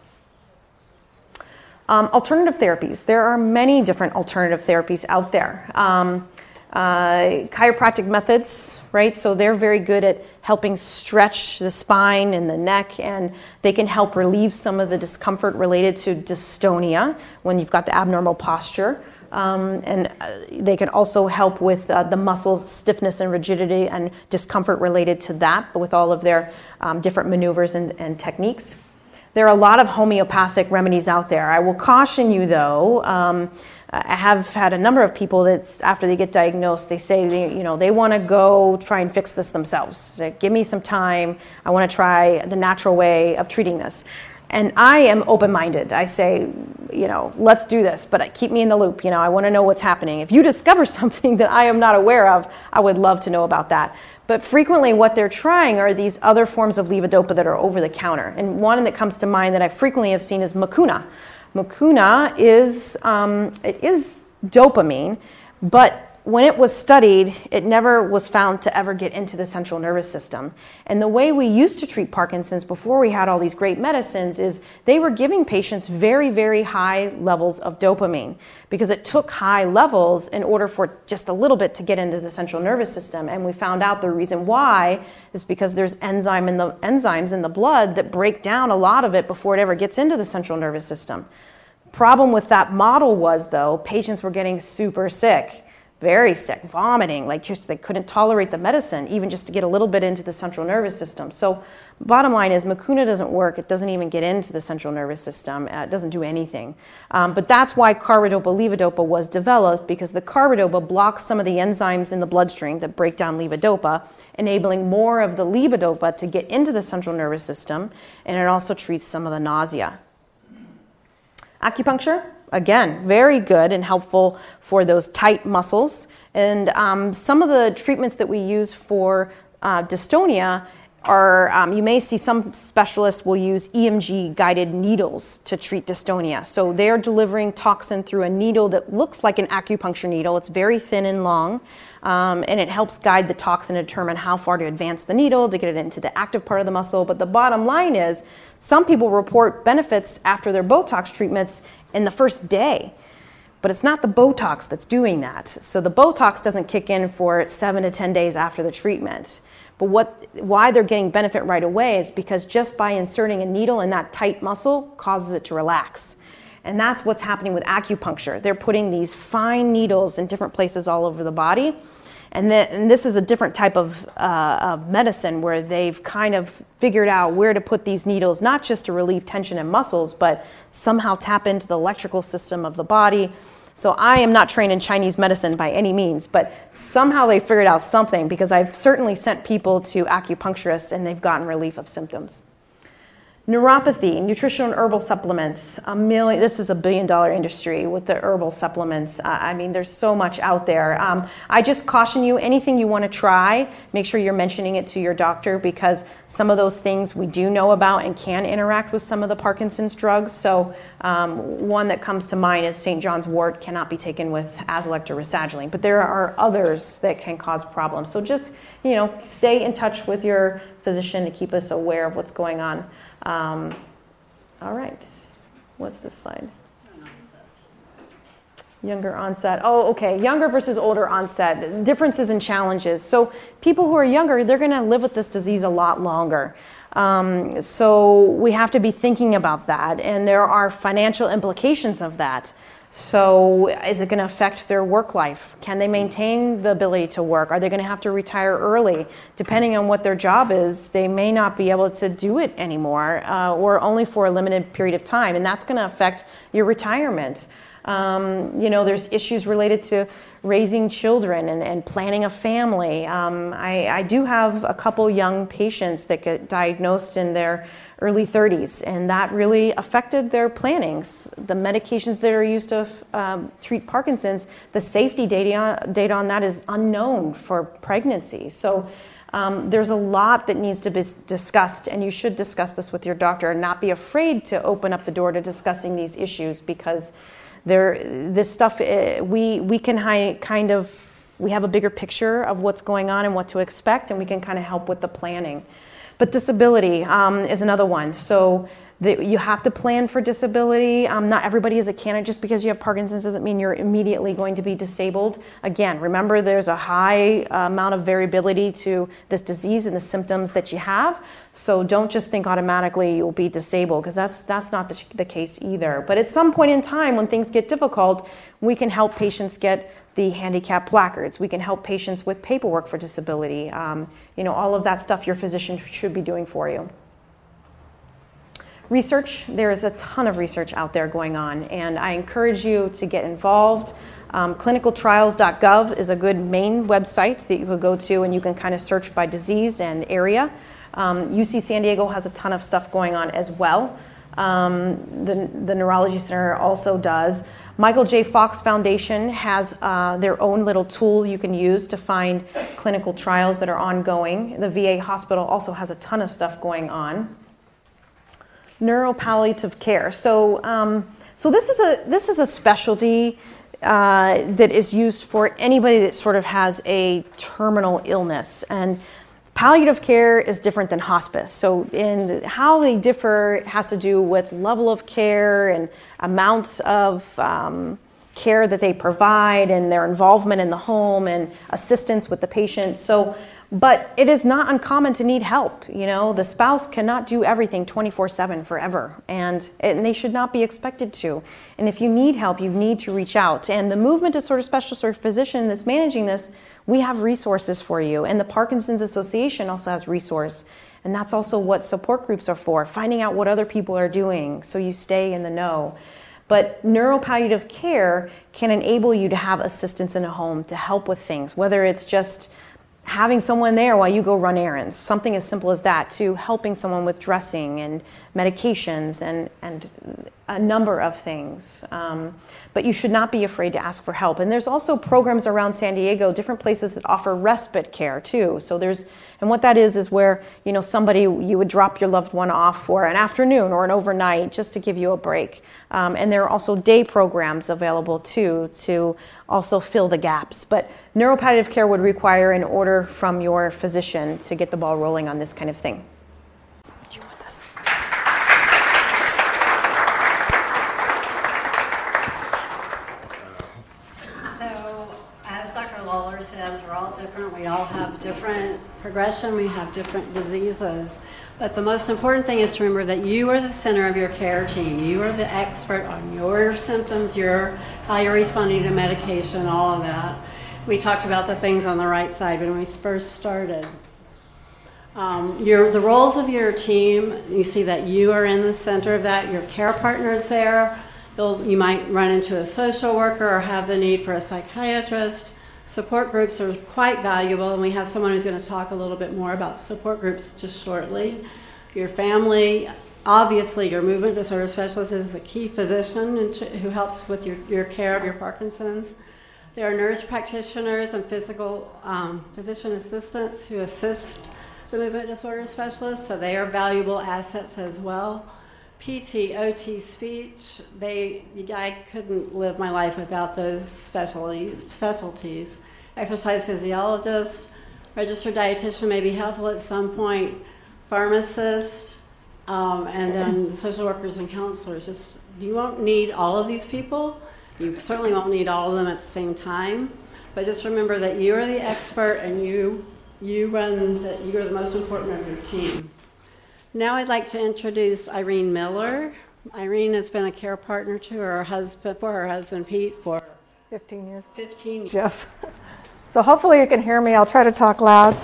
Alternative therapies. There are many different alternative therapies out there. Chiropractic methods, right? So they're very good at helping stretch the spine and the neck, and they can help relieve some of the discomfort related to dystonia when you've got the abnormal posture. And they can also help with the muscle stiffness and rigidity and discomfort related to that, but with all of their different maneuvers and techniques. There are a lot of homeopathic remedies out there. I will caution you, though, I have had a number of people that after they get diagnosed, they say they want to go try and fix this themselves. Like, give me some time. I want to try the natural way of treating this. And I am open-minded. I say, let's do this, but keep me in the loop. I want to know what's happening. If you discover something that I am not aware of, I would love to know about that. But frequently what they're trying are these other forms of levodopa that are over the counter. And one that comes to mind that I frequently have seen is Mucuna. Mucuna is dopamine, but when it was studied, it never was found to ever get into the central nervous system. And the way we used to treat Parkinson's before we had all these great medicines is they were giving patients very, very high levels of dopamine because it took high levels in order for just a little bit to get into the central nervous system. And we found out the reason why is because there's enzymes in the blood that break down a lot of it before it ever gets into the central nervous system. Problem with that model was, though, patients were getting super sick. Very sick, vomiting, they couldn't tolerate the medicine, even just to get a little bit into the central nervous system. So bottom line is Mucuna doesn't work. It doesn't even get into the central nervous system. It doesn't do anything. But that's why carbidopa-levodopa was developed, because the carbidopa blocks some of the enzymes in the bloodstream that break down levodopa, enabling more of the levodopa to get into the central nervous system, and it also treats some of the nausea. Acupuncture. Again, very good and helpful for those tight muscles. And some of the treatments that we use for dystonia are, you may see some specialists will use EMG-guided needles to treat dystonia. So they're delivering toxin through a needle that looks like an acupuncture needle. It's very thin and long, and it helps guide the toxin to determine how far to advance the needle to get it into the active part of the muscle. But the bottom line is some people report benefits after their Botox treatments in the first day, but it's not the Botox that's doing that. So the Botox doesn't kick in for 7 to 10 days after the treatment. But why they're getting benefit right away is because just by inserting a needle in that tight muscle causes it to relax. And that's what's happening with acupuncture. They're putting these fine needles in different places all over the body. And this is a different type of medicine where they've kind of figured out where to put these needles, not just to relieve tension in muscles, but somehow tap into the electrical system of the body. So I am not trained in Chinese medicine by any means, but somehow they figured out something, because I've certainly sent people to acupuncturists and they've gotten relief of symptoms. Neuropathy, nutritional and herbal supplements. This is $1 billion industry with the herbal supplements. There's so much out there. I just caution you, anything you want to try, make sure you're mentioning it to your doctor, because some of those things we do know about and can interact with some of the Parkinson's drugs. So one that comes to mind is St. John's wort cannot be taken with Azilect or Rasagiline, but there are others that can cause problems. So just, stay in touch with your physician to keep us aware of what's going on. All right, what's this slide? Younger onset. Oh, okay, younger versus older onset. Differences and challenges. So people who are younger, they're going to live with this disease a lot longer. So we have to be thinking about that, and there are financial implications of that. So is it going to affect their work life? Can they maintain the ability to work? Are they going to have to retire early? Depending on what their job is, they may not be able to do it anymore, or only for a limited period of time, and that's going to affect your retirement. There's issues related to raising children and planning a family. I do have a couple young patients that get diagnosed in their early 30s, and that really affected their plannings. The medications that are used to treat Parkinson's, the safety data on that is unknown for pregnancy. So there's a lot that needs to be discussed, and you should discuss this with your doctor and not be afraid to open up the door to discussing these issues, because this stuff, we can we have a bigger picture of what's going on and what to expect, and we can kind of help with the planning. But disability is another one. So you have to plan for disability. Not everybody is a candidate. Just because you have Parkinson's doesn't mean you're immediately going to be disabled. Again, remember there's a high amount of variability to this disease and the symptoms that you have. So don't just think automatically you'll be disabled, because that's not the case either. But at some point in time when things get difficult, we can help patients get the handicap placards. We can help patients with paperwork for disability. All of that stuff your physician should be doing for you. Research, there is a ton of research out there going on, and I encourage you to get involved. Clinicaltrials.gov is a good main website that you could go to, and you can kind of search by disease and area. UC San Diego has a ton of stuff going on as well. The Neurology Center also does. Michael J. Fox Foundation has their own little tool you can use to find clinical trials that are ongoing. The VA hospital also has a ton of stuff going on. Neuropalliative care. So this is a specialty that is used for anybody that sort of has a terminal illness. And palliative care is different than hospice. So how they differ has to do with level of care and amounts of care that they provide and their involvement in the home and assistance with the patient. But it is not uncommon to need help. The spouse cannot do everything 24/7 forever, and they should not be expected to. And if you need help, you need to reach out. And the movement disorder specialist or physician that's managing this, we have resources for you. And the Parkinson's Association also has resource. And that's also what support groups are for, finding out what other people are doing so you stay in the know. But neuropalliative care can enable you to have assistance in a home to help with things, whether it's just having someone there while you go run errands, something as simple as that, to helping someone with dressing and medications and a number of things. But you should not be afraid to ask for help. And there's also programs around San Diego, different places that offer respite care too. So and what that is where, somebody, you would drop your loved one off for an afternoon or an overnight just to give you a break. And there are also day programs available too to also fill the gaps. But neuropalliative care would require an order from your physician to get the ball rolling on this kind of thing. Do you want this? So, as Dr. Lawler says, we're all different. We all have different progression. We have different diseases. But the most important thing is to remember that you are the center of your care team. You are the expert on your symptoms, how you're responding to medication, all of that. We talked about the things on the right side when we first started. The roles of your team, you see that you are in the center of that. Your care partner's there. You might run into a social worker or have the need for a psychiatrist. Support groups are quite valuable, and we have someone who's going to talk a little bit more about support groups just shortly. Your family, obviously your movement disorder specialist is a key physician who helps with your care of your Parkinson's. There are nurse practitioners and physical physician assistants who assist the movement disorder specialist, so they are valuable assets as well. PT, OT, speech, I couldn't live my life without those specialties. Exercise physiologist, registered dietitian may be helpful at some point, pharmacist, and then social workers and counselors. You won't need all of these people. You certainly won't need all of them at the same time, but just remember that you are the expert and you're the most important of your team. Now I'd like to introduce Irene Miller. Irene has been a care partner to her husband Pete for 15 years. 15 years. Jeff. So hopefully you can hear me. I'll try to talk loud.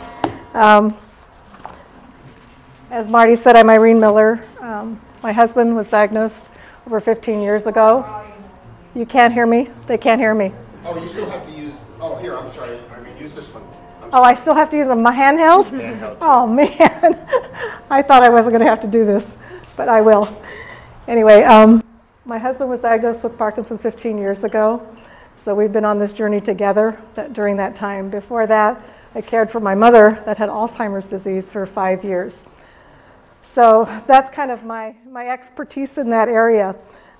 As Marty said, I'm Irene Miller. My husband was diagnosed over 15 years ago. You can't hear me? They can't hear me. Oh, you still have to use, here, I'm sorry, use this one. Oh, I still have to use my handheld? Handheld. Oh, man. I thought I wasn't going to have to do this, but I will. Anyway, my husband was diagnosed with Parkinson's 15 years ago, so we've been on this journey together during that time. Before that, I cared for my mother that had Alzheimer's disease for 5 years. So that's kind of my expertise in that area.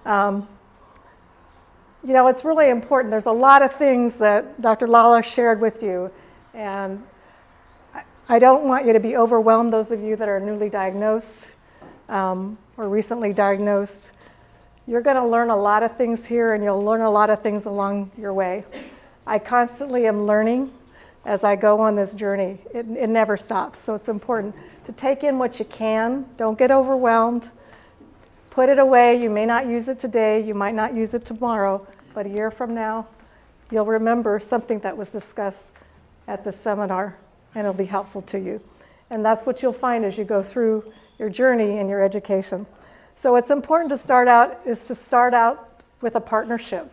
It's really important. There's a lot of things that Dr. Lala shared with you, and I don't want you to be overwhelmed, those of you that are newly diagnosed or recently diagnosed. You're going to learn a lot of things here, and you'll learn a lot of things along your way. I constantly am learning as I go on this journey. It never stops, so it's important to take in what you can. Don't get overwhelmed. Put it away. You may not use it today. You might not use it tomorrow, but a year from now, you'll remember something that was discussed at the seminar, and it'll be helpful to you. And that's what you'll find as you go through your journey in your education. So what's important to start out with a partnership.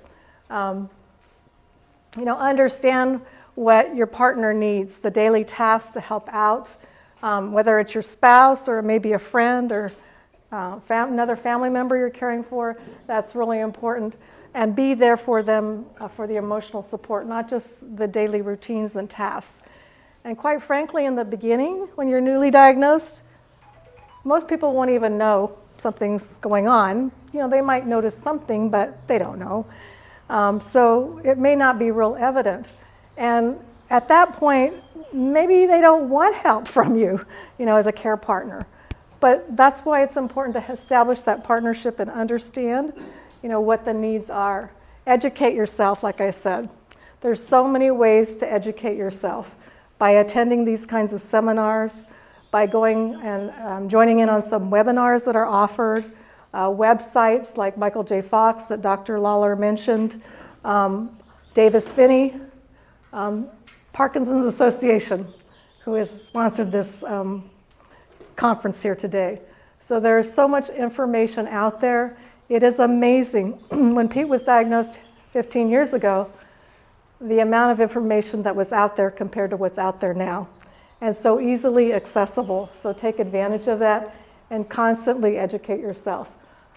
Understand what your partner needs, the daily tasks to help out, whether it's your spouse or maybe a friend or another family member you're caring for. That's really important. And be there for them for the emotional support, not just the daily routines and tasks. And quite frankly, in the beginning, when you're newly diagnosed, most people won't even know something's going on. They might notice something, but they don't know. So it may not be real evident. And at that point, maybe they don't want help from you, as a care partner. But that's why it's important to establish that partnership and understand, what the needs are. Educate yourself, like I said. There's so many ways to educate yourself. By attending these kinds of seminars, by going and joining in on some webinars that are offered, websites like Michael J. Fox that Dr. Lawler mentioned, Davis Finney, Parkinson's Association, who has sponsored this conference here today. So there's so much information out there. It is amazing. When Pete was diagnosed 15 years ago, the amount of information that was out there compared to what's out there now, and so easily accessible. So take advantage of that and constantly educate yourself.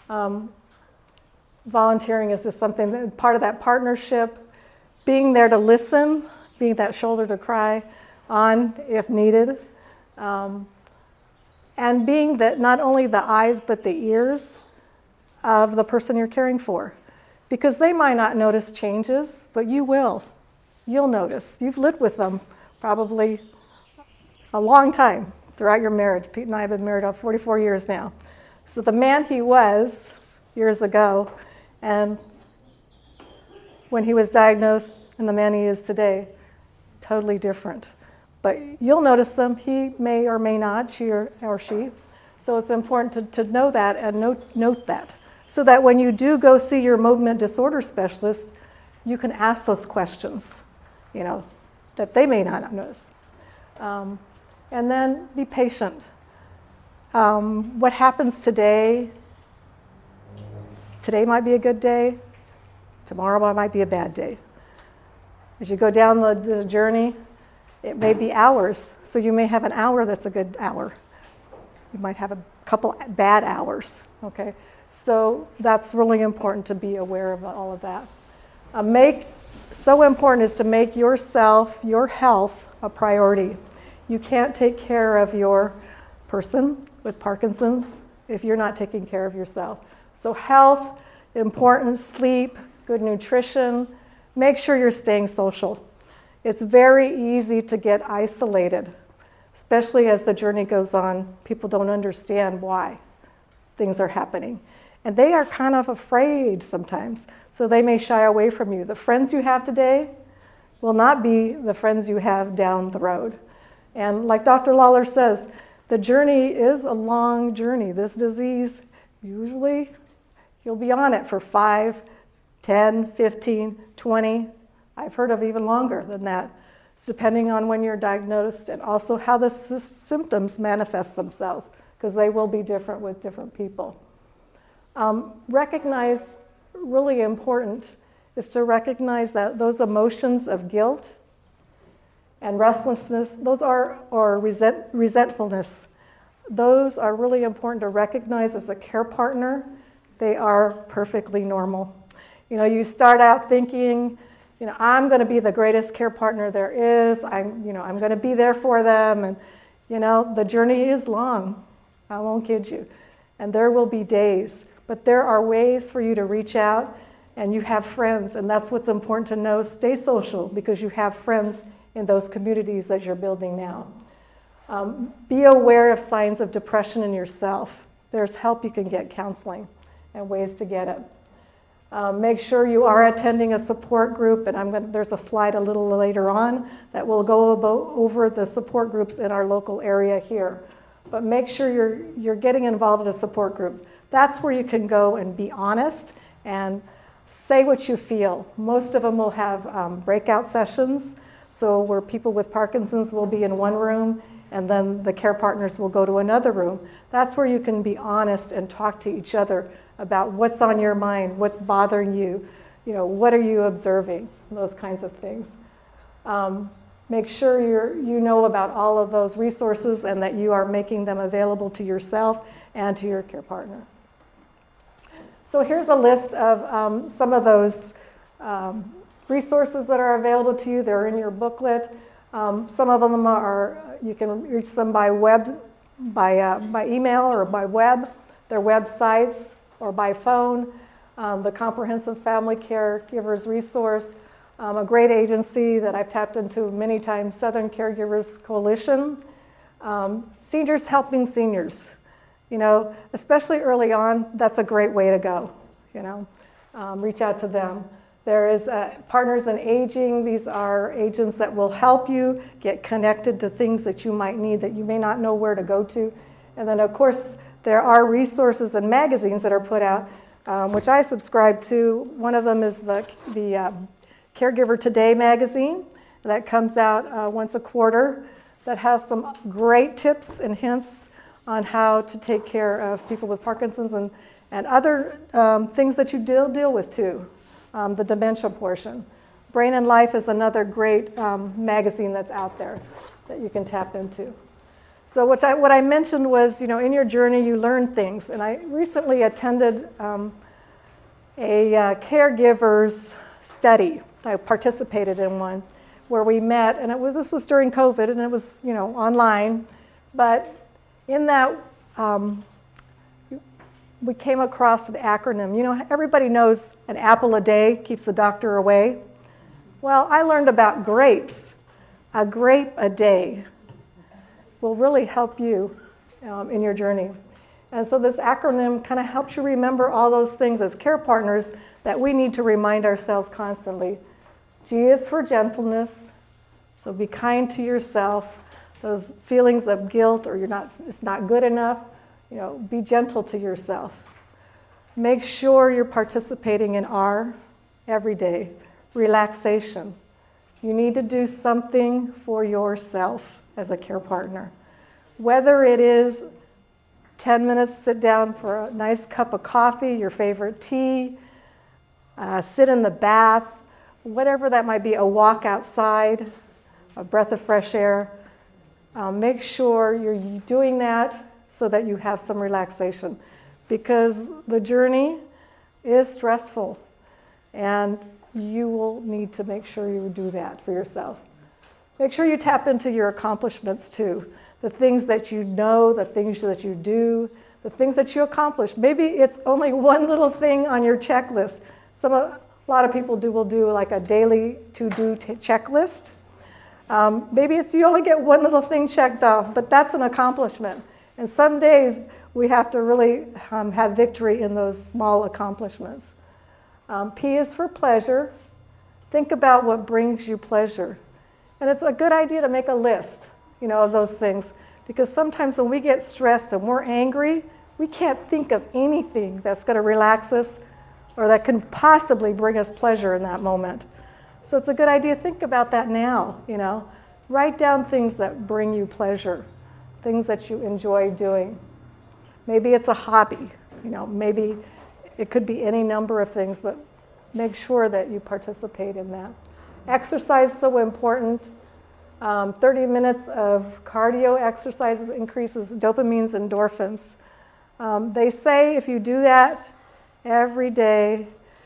Volunteering is just something that part of that partnership, being there to listen, being that shoulder to cry on if needed, and being that not only the eyes but the ears of the person you're caring for. Because they might not notice changes, but you will. You'll notice. You've lived with them probably a long time throughout your marriage. Pete and I have been married about 44 years now. So the man he was years ago, and when he was diagnosed, and the man he is today, totally different. But you'll notice them. He may or may not, she or she. So it's important to know that and note that, so that when you do go see your movement disorder specialist, you can ask those questions, that they may not notice. And then be patient. What happens today might be a good day, tomorrow might be a bad day. As you go down the journey, it may be hours. So you may have an hour that's a good hour. You might have a couple bad hours, okay? So that's really important to be aware of all of that. So important is to make yourself, your health, a priority. You can't take care of your person with Parkinson's if you're not taking care of yourself. So health, important, sleep, good nutrition. Make sure you're staying social. It's very easy to get isolated, especially as the journey goes on. People don't understand why things are happening. And they are kind of afraid sometimes, so they may shy away from you. The friends you have today will not be the friends you have down the road. And like Dr. Lawler says, The journey is a long journey. This disease, usually you'll be on it for 5, 10, 15, 20. I've heard of even longer than that. It's depending on when you're diagnosed and also how the symptoms manifest themselves, because they will be different with different people. Recognize, really important, is to recognize that those emotions of guilt and restlessness, or resentfulness, those are really important to recognize as a care partner. They are perfectly normal. You start out thinking, I'm going to be the greatest care partner there is. I'm going to be there for them. And, the journey is long. I won't kid you. And there will be days. But there are ways for you to reach out, and you have friends. And that's what's important to know. Stay social, because you have friends in those communities that you're building now. Be aware of signs of depression in yourself. There's help you can get, counseling, and ways to get it. Make sure you are attending a support group, and there's a slide a little later on that will go over the support groups in our local area here. But make sure you're getting involved in a support group. That's where you can go and be honest and say what you feel. Most of them will have breakout sessions, so where people with Parkinson's will be in one room, and then the care partners will go to another room. That's where you can be honest and talk to each other about what's on your mind, what's bothering you, what are you observing, those kinds of things. Make sure you know about all of those resources and that you are making them available to yourself and to your care partner. So here's a list of some of those resources that are available to you. They're in your booklet. Some of them you can reach them by email or by web, their websites, or by phone. The Comprehensive Family Caregivers Resource, a great agency that I've tapped into many times, Southern Caregivers Coalition. Seniors Helping Seniors, especially early on, that's a great way to go, reach out to them. There is Partners in Aging. These are agents that will help you get connected to things that you might need that you may not know where to go to. And then, of course, there are resources and magazines that are put out, which I subscribe to. One of them is the Caregiver Today magazine that comes out once a quarter, that has some great tips and hints on how to take care of people with Parkinson's and other things that you deal with too. The dementia portion. Brain and Life is another great magazine that's out there that you can tap into. So what I mentioned was, in your journey you learn things. And I recently attended a caregivers study. I participated in one where we met, and this was during COVID, and it was online. But in that, we came across an acronym. Everybody knows an apple a day keeps the doctor away. Well, I learned about grapes. A grape a day will really help you in your journey. And so this acronym kind of helps you remember all those things as care partners that we need to remind ourselves constantly. G is for gentleness, so be kind to yourself. Those feelings of guilt or it's not good enough, be gentle to yourself. Make sure you're participating in R every day. Relaxation. You need to do something for yourself as a care partner. Whether it is 10 minutes, sit down for a nice cup of coffee, your favorite tea, sit in the bath, whatever that might be, a walk outside, a breath of fresh air. Make sure you're doing that so that you have some relaxation, because the journey is stressful and you will need to make sure you do that for yourself. Make sure you tap into your accomplishments too. The things that you know, the things that you do, the things that you accomplish. Maybe it's only one little thing on your checklist. A lot of people will do like a daily to-do checklist. Maybe it's you only get one little thing checked off, but that's an accomplishment. And some days we have to really have victory in those small accomplishments. P is for pleasure. Think about what brings you pleasure. And it's a good idea to make a list, of those things. Because sometimes when we get stressed and we're angry, we can't think of anything that's going to relax us or that can possibly bring us pleasure in that moment. So it's a good idea to think about that now, you know. Write down things that bring you pleasure, things that you enjoy doing. Maybe it's a hobby, you know, maybe it could be any number of things, but make sure that you participate in that. Exercise is so important. 30 minutes of cardio exercises increases dopamines and endorphins. They say if you do that every day,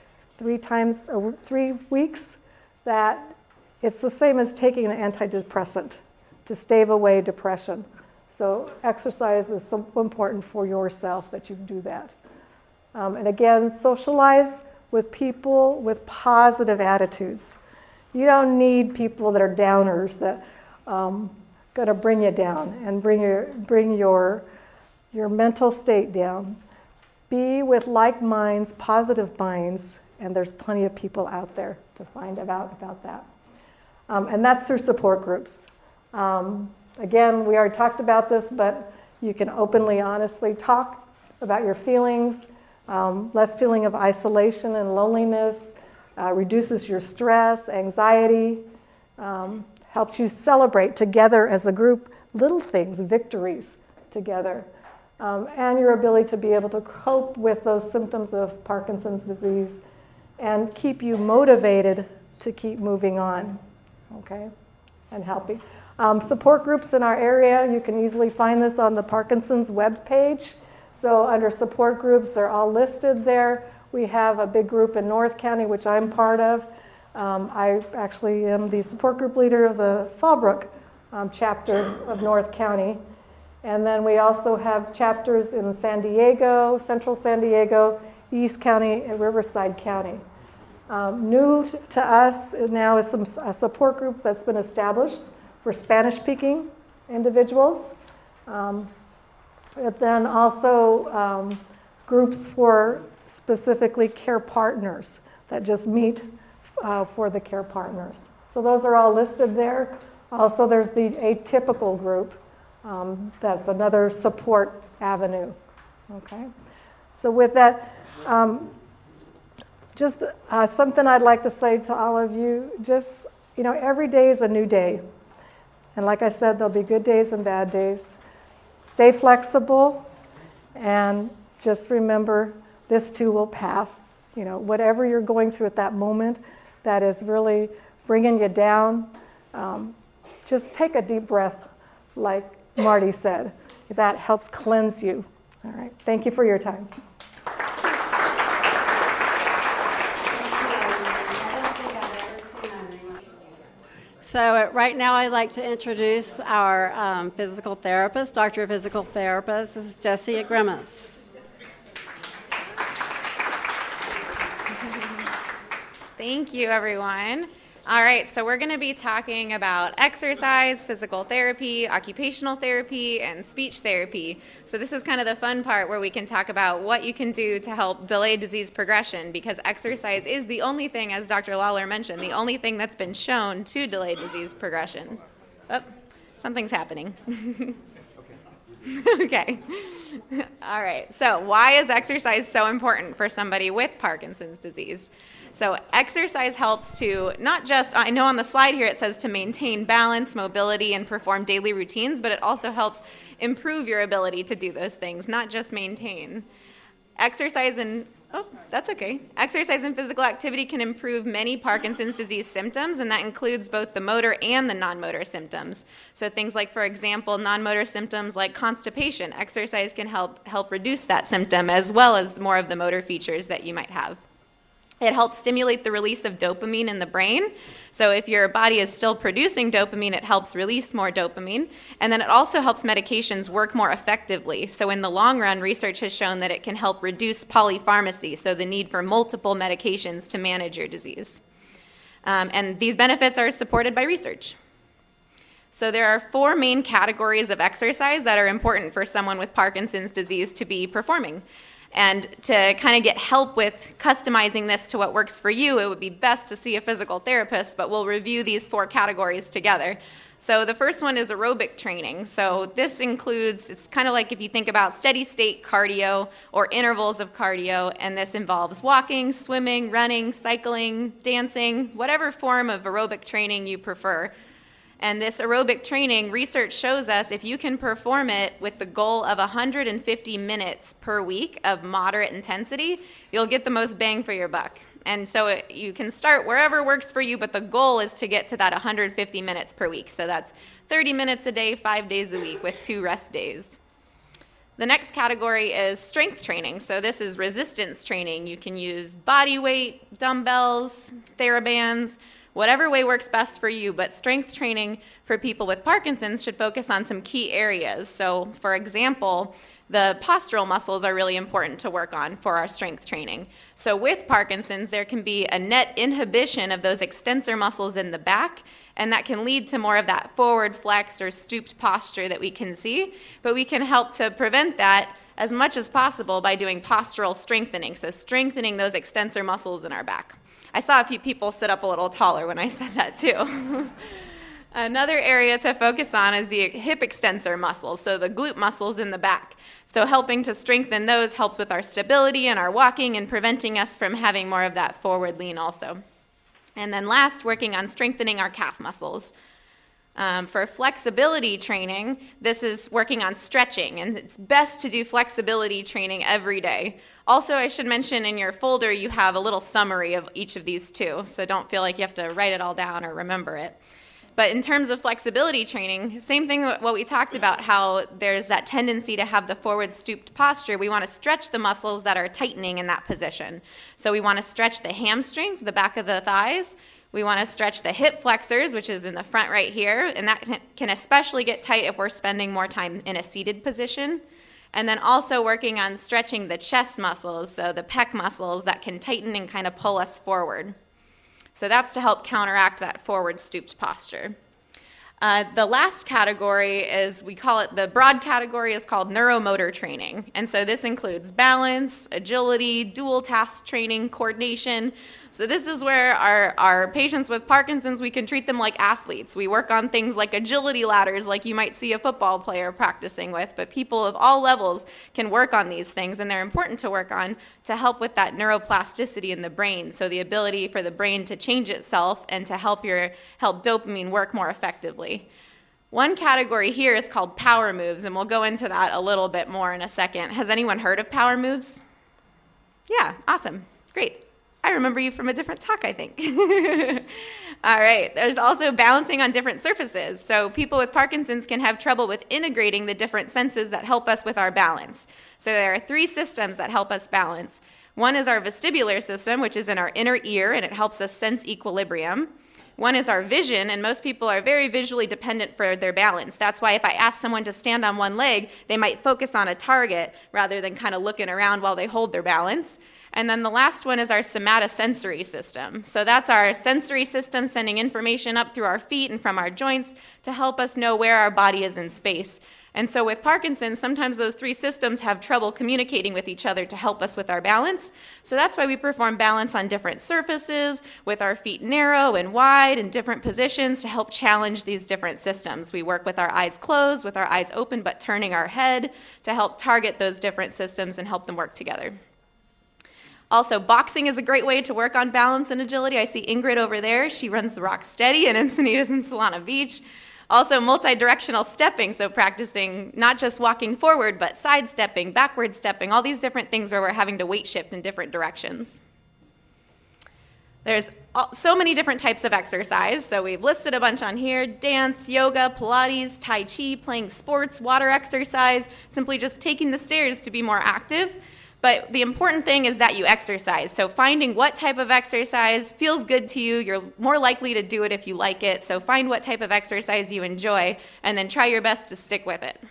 3 weeks, that it's the same as taking an antidepressant to stave away depression. So exercise is so important for yourself that you do that. And again, socialize with people with positive attitudes. You don't need people that are downers that going to bring you down and bring your mental state down. Be with like minds, positive minds, and there's plenty of people out there to find out about that. And that's through support groups. Again, we already talked about this, but you can openly, honestly talk about your feelings, less feeling of isolation and loneliness, reduces your stress, anxiety, helps you celebrate together as a group little things, victories together, and your ability to be able to cope with those symptoms of Parkinson's disease and keep you motivated to keep moving on, okay, and helping. Support groups in our area, you can easily find this on the Parkinson's webpage. So under support groups, they're all listed there. We have a big group in North County, which I'm part of. I actually am the support group leader of the Fallbrook chapter of North County. And then we also have chapters in San Diego, Central San Diego, East County, and Riverside County. New to us now is a support group that's been established for Spanish-speaking individuals. But then also groups for specifically care partners that just meet for the care partners. So those are all listed there. Also, there's the atypical group. That's another support avenue. Okay. So with that, just something I'd like to say to all of you, just, you know, every day is a new day. And like I said, there'll be good days and bad days. Stay flexible and just remember this too will pass. You know, whatever you're going through at that moment that is really bringing you down, just take a deep breath like Marty said. That helps cleanse you. All right. Thank you for your time. So right now I'd like to introduce our physical therapist, Doctor of Physical Therapist. This is Jessie Grimace. Thank you, everyone. All right, so we're going to be talking about exercise, physical therapy, occupational therapy, and speech therapy. So this is kind of the fun part where we can talk about what you can do to help delay disease progression, because exercise is the only thing, as Dr. Lawler mentioned, the only thing that's been shown to delay disease progression. Oh, something's happening. Okay. All right, so why is exercise so important for somebody with Parkinson's disease? So exercise helps to not just, I know on the slide here it says to maintain balance, mobility, and perform daily routines, but it also helps improve your ability to do those things, not just maintain. Exercise and physical activity can improve many Parkinson's disease symptoms, and that includes both the motor and the non-motor symptoms. So things like, for example, non-motor symptoms like constipation. Exercise can help reduce that symptom, as well as more of the motor features that you might have. It helps stimulate the release of dopamine in the brain. So if your body is still producing dopamine, it helps release more dopamine. And then it also helps medications work more effectively. So in the long run, research has shown that it can help reduce polypharmacy, so the need for multiple medications to manage your disease. And these benefits are supported by research. So there are 4 main categories of exercise that are important for someone with Parkinson's disease to be performing. And to kind of get help with customizing this to what works for you, it would be best to see a physical therapist, but we'll review these 4 categories together. So the first one is aerobic training. So this includes, it's kind of like if you think about steady state cardio or intervals of cardio, and this involves walking, swimming, running, cycling, dancing, whatever form of aerobic training you prefer. And this aerobic training, research shows us if you can perform it with the goal of 150 minutes per week of moderate intensity, you'll get the most bang for your buck. And so you can start wherever works for you, but the goal is to get to that 150 minutes per week. So that's 30 minutes a day, 5 days a week with 2 rest days. The next category is strength training. So this is resistance training. You can use body weight, dumbbells, TheraBands, whatever way works best for you, but strength training for people with Parkinson's should focus on some key areas. So for example, the postural muscles are really important to work on for our strength training. So with Parkinson's, there can be a net inhibition of those extensor muscles in the back, and that can lead to more of that forward flex or stooped posture that we can see, but we can help to prevent that as much as possible by doing postural strengthening, so strengthening those extensor muscles in our back. I saw a few people sit up a little taller when I said that too. Another area to focus on is the hip extensor muscles, so the glute muscles in the back. So helping to strengthen those helps with our stability and our walking and preventing us from having more of that forward lean also. And then last, working on strengthening our calf muscles. For flexibility training, this is working on stretching, and it's best to do flexibility training every day. Also, I should mention in your folder you have a little summary of each of these too, so don't feel like you have to write it all down or remember it. But in terms of flexibility training, same thing what we talked about, how there's that tendency to have the forward stooped posture. We want to stretch the muscles that are tightening in that position. So we want to stretch the hamstrings, the back of the thighs. We want to stretch the hip flexors, which is in the front right here, and that can especially get tight if we're spending more time in a seated position. And then also working on stretching the chest muscles, so the pec muscles that can tighten and kind of pull us forward. So that's to help counteract that forward stooped posture. The last category is, we call it, the broad category is called neuromotor training. And so this includes balance, agility, dual task training, coordination. So this is where our patients with Parkinson's, we can treat them like athletes. We work on things like agility ladders, like you might see a football player practicing with, but people of all levels can work on these things, and they're important to work on to help with that neuroplasticity in the brain, so the ability for the brain to change itself and to help dopamine work more effectively. One category here is called power moves, and we'll go into that a little bit more in a second. Has anyone heard of power moves? Yeah, awesome, great. I remember you from a different talk, I think. All right, there's also balancing on different surfaces. So people with Parkinson's can have trouble with integrating the different senses that help us with our balance. So there are 3 systems that help us balance. One is our vestibular system, which is in our inner ear, and it helps us sense equilibrium. One is our vision, and most people are very visually dependent for their balance. That's why if I ask someone to stand on one leg, they might focus on a target rather than kind of looking around while they hold their balance. And then the last one is our somatosensory system. So that's our sensory system sending information up through our feet and from our joints to help us know where our body is in space. And so with Parkinson's, sometimes those 3 systems have trouble communicating with each other to help us with our balance. So that's why we perform balance on different surfaces, with our feet narrow and wide in different positions to help challenge these different systems. We work with our eyes closed, with our eyes open but turning our head to help target those different systems and help them work together. Also, boxing is a great way to work on balance and agility. I see Ingrid over there. She runs the Rock Steady in Encinitas and Solana Beach. Also, multi-directional stepping, so practicing not just walking forward, but side-stepping, backward stepping, all these different things where we're having to weight shift in different directions. There's so many different types of exercise, so we've listed a bunch on here: dance, yoga, Pilates, Tai Chi, playing sports, water exercise, simply just taking the stairs to be more active. But the important thing is that you exercise. So finding what type of exercise feels good to you, you're more likely to do it if you like it. So find what type of exercise you enjoy and then try your best to stick with it.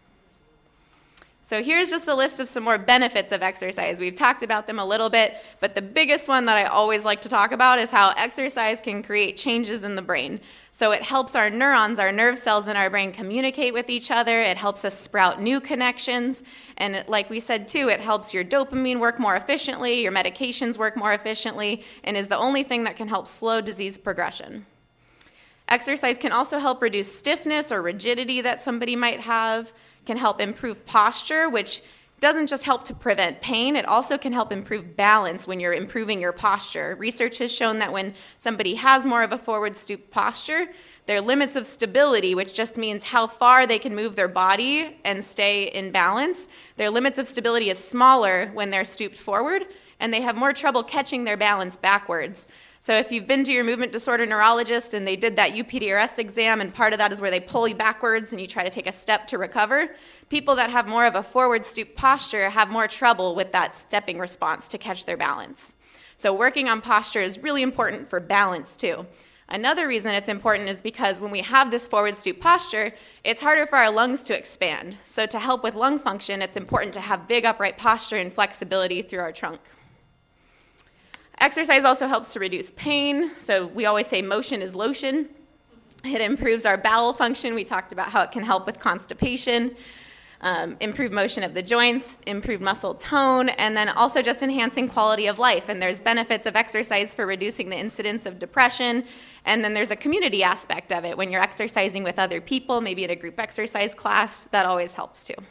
So here's just a list of some more benefits of exercise. We've talked about them a little bit, but the biggest one that I always like to talk about is how exercise can create changes in the brain. So it helps our neurons, our nerve cells in our brain, communicate with each other. It helps us sprout new connections. And like we said too, it helps your dopamine work more efficiently, your medications work more efficiently, and is the only thing that can help slow disease progression. Exercise can also help reduce stiffness or rigidity that somebody might have, can help improve posture, which doesn't just help to prevent pain, it also can help improve balance when you're improving your posture. Research has shown that when somebody has more of a forward stoop posture, their limits of stability, which just means how far they can move their body and stay in balance, their limits of stability is smaller when they're stooped forward, and they have more trouble catching their balance backwards. So if you've been to your movement disorder neurologist and they did that UPDRS exam, and part of that is where they pull you backwards and you try to take a step to recover, people that have more of a forward stoop posture have more trouble with that stepping response to catch their balance. So working on posture is really important for balance too. Another reason it's important is because when we have this forward stoop posture, it's harder for our lungs to expand. So to help with lung function, it's important to have big upright posture and flexibility through our trunk. Exercise also helps to reduce pain. So we always say motion is lotion. It improves our bowel function. We talked about how it can help with constipation, improve motion of the joints, improve muscle tone, and then also just enhancing quality of life. And there's benefits of exercise for reducing the incidence of depression. And then there's a community aspect of it. When you're exercising with other people, maybe in a group exercise class, that always helps too.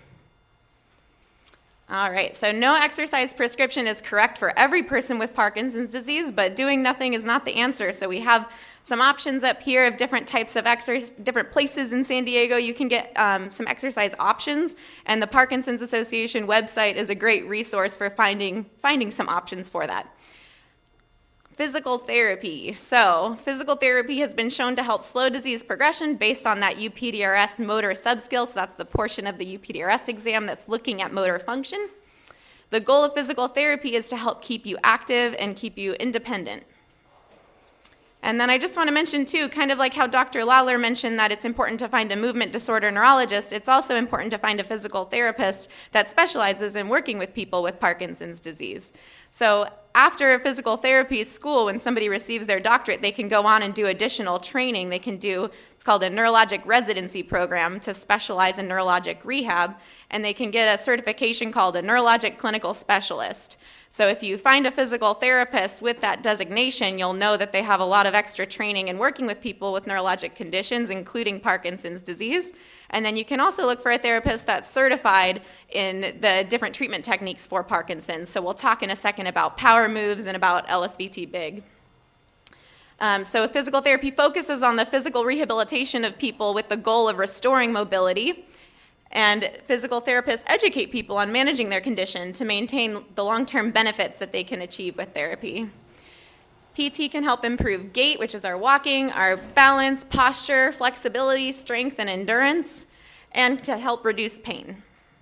All right, so no exercise prescription is correct for every person with Parkinson's disease, but doing nothing is not the answer. So we have some options up here of different types of exercise, different places in San Diego you can get some exercise options, and the Parkinson's Association website is a great resource for finding some options for that. Physical therapy. So physical therapy has been shown to help slow disease progression based on that UPDRS motor subskill. So that's the portion of the UPDRS exam that's looking at motor function. The goal of physical therapy is to help keep you active and keep you independent. And then I just want to mention too, kind of like how Dr. Lawler mentioned that it's important to find a movement disorder neurologist, it's also important to find a physical therapist that specializes in working with people with Parkinson's disease. So after a physical therapy school, when somebody receives their doctorate, they can go on and do additional training. They can do, it's called a neurologic residency program to specialize in neurologic rehab, and they can get a certification called a neurologic clinical specialist. So if you find a physical therapist with that designation, you'll know that they have a lot of extra training in working with people with neurologic conditions, including Parkinson's disease. And then you can also look for a therapist that's certified in the different treatment techniques for Parkinson's. So we'll talk in a second about power moves and about LSVT big. So physical therapy focuses on the physical rehabilitation of people with the goal of restoring mobility. And physical therapists educate people on managing their condition to maintain the long-term benefits that they can achieve with therapy. PT can help improve gait, which is our walking, our balance, posture, flexibility, strength, and endurance, and to help reduce pain.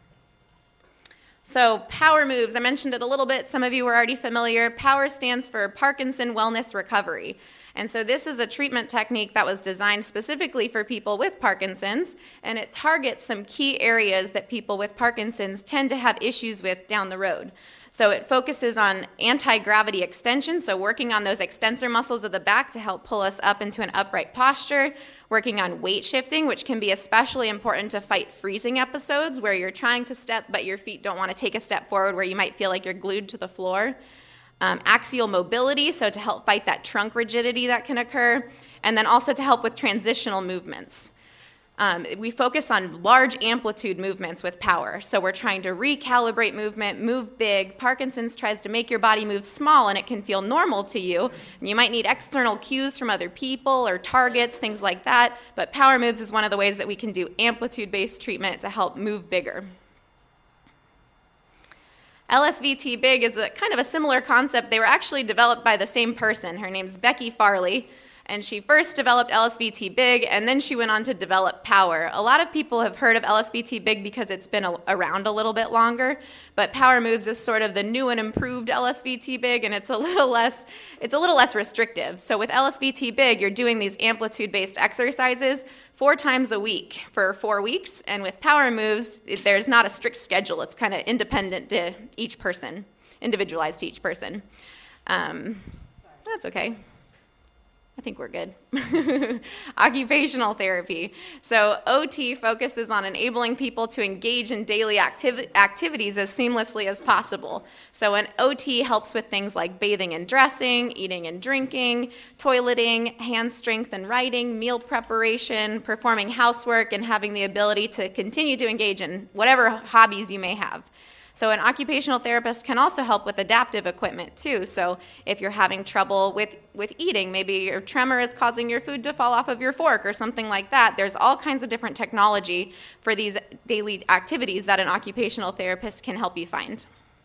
So power moves, I mentioned it a little bit. Some of you were already familiar. POWER stands for Parkinson Wellness Recovery. And so this is a treatment technique that was designed specifically for people with Parkinson's, and it targets some key areas that people with Parkinson's tend to have issues with down the road. So it focuses on anti-gravity extension, so working on those extensor muscles of the back to help pull us up into an upright posture, working on weight shifting, which can be especially important to fight freezing episodes where you're trying to step but your feet don't want to take a step forward, where you might feel like you're glued to the floor. Axial mobility, so to help fight that trunk rigidity that can occur, and then also to help with transitional movements. We focus on large amplitude movements with power, so we're trying to recalibrate movement, move big. Parkinson's tries to make your body move small, and it can feel normal to you, and you might need external cues from other people or targets, things like that, but power moves is one of the ways that we can do amplitude-based treatment to help move bigger. LSVT big is a kind of a similar concept. They were actually developed by the same person. Her name's Becky Farley, and she first developed LSVT big, and then she went on to develop power. A lot of people have heard of LSVT big because it's been around a little bit longer, but power moves is sort of the new and improved LSVT big, and it's a little less restrictive. So with LSVT big, you're doing these amplitude-based exercises 4 times a week for 4 weeks, and with power moves, there's not a strict schedule. It's kind of independent to each person, individualized to each person. That's okay. I think we're good. Occupational therapy. So OT focuses on enabling people to engage in daily activities as seamlessly as possible. So an OT helps with things like bathing and dressing, eating and drinking, toileting, hand strength and writing, meal preparation, performing housework, and having the ability to continue to engage in whatever hobbies you may have. So an occupational therapist can also help with adaptive equipment too. So if you're having trouble with eating, maybe your tremor is causing your food to fall off of your fork or something like that, there's all kinds of different technology for these daily activities that an occupational therapist can help you find.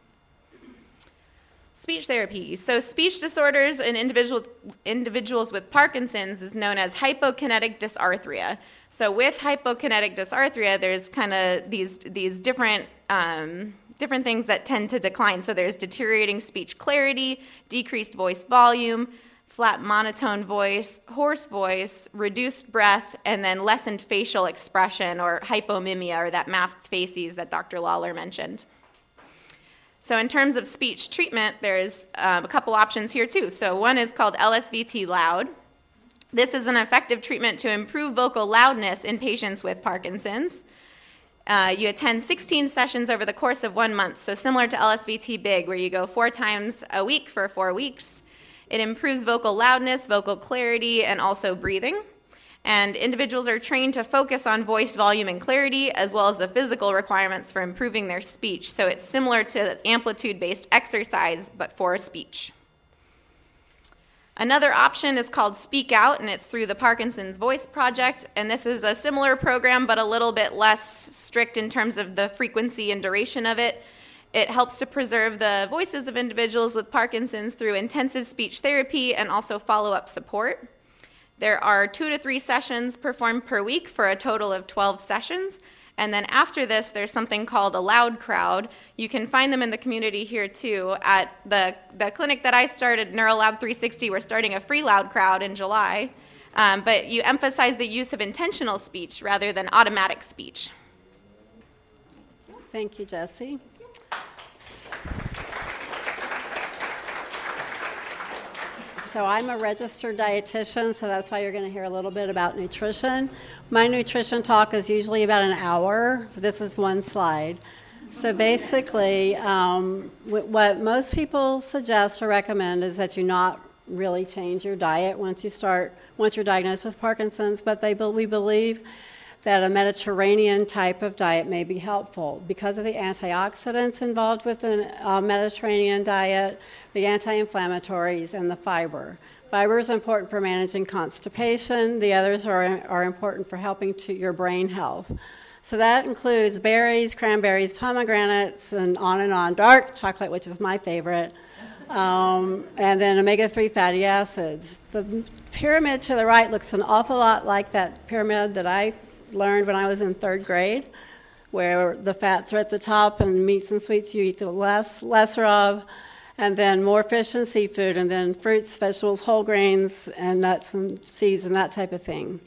Speech therapy. So speech disorders in individuals with Parkinson's is known as hypokinetic dysarthria. So with hypokinetic dysarthria, there's kind of these different things that tend to decline. So there's deteriorating speech clarity, decreased voice volume, flat monotone voice, hoarse voice, reduced breath, and then lessened facial expression, or hypomimia, or that masked faces that Dr. Lawler mentioned. So in terms of speech treatment, there's a couple options here too. So one is called LSVT Loud. This is an effective treatment to improve vocal loudness in patients with Parkinson's. You attend 16 sessions over the course of 1 month, so similar to LSVT Big, where you go 4 times a week for 4 weeks. It improves vocal loudness, vocal clarity, and also breathing. And individuals are trained to focus on voice volume and clarity, as well as the physical requirements for improving their speech. So it's similar to amplitude-based exercise, but for speech. Another option is called Speak Out, and it's through the Parkinson's Voice Project, and this is a similar program but a little bit less strict in terms of the frequency and duration of it. It helps to preserve the voices of individuals with Parkinson's through intensive speech therapy and also follow-up support. There are 2 to 3 sessions performed per week for a total of 12 sessions. And then after this, there's something called a Loud Crowd. You can find them in the community here too. At the clinic that I started, NeuroLab 360, we're starting a free Loud Crowd in July. But you emphasize the use of intentional speech rather than automatic speech. Thank you, Jessie. So I'm a registered dietitian, so that's why you're going to hear a little bit about nutrition. My nutrition talk is usually about an hour. This is one slide. So basically, what most people suggest or recommend is that you not really change your diet once you're diagnosed with Parkinson's, but we believe that a Mediterranean type of diet may be helpful because of the antioxidants involved with a Mediterranean diet, the anti-inflammatories, and the fiber. Fiber is important for managing constipation. The others are important for helping your brain health. So that includes berries, cranberries, pomegranates, and on. Dark chocolate, which is my favorite, and then omega-3 fatty acids. The pyramid to the right looks an awful lot like that pyramid that I learned when I was in 3rd grade, where the fats are at the top and meats and sweets you eat the lesser of, and then more fish and seafood, and then fruits, vegetables, whole grains, and nuts and seeds and that type of thing.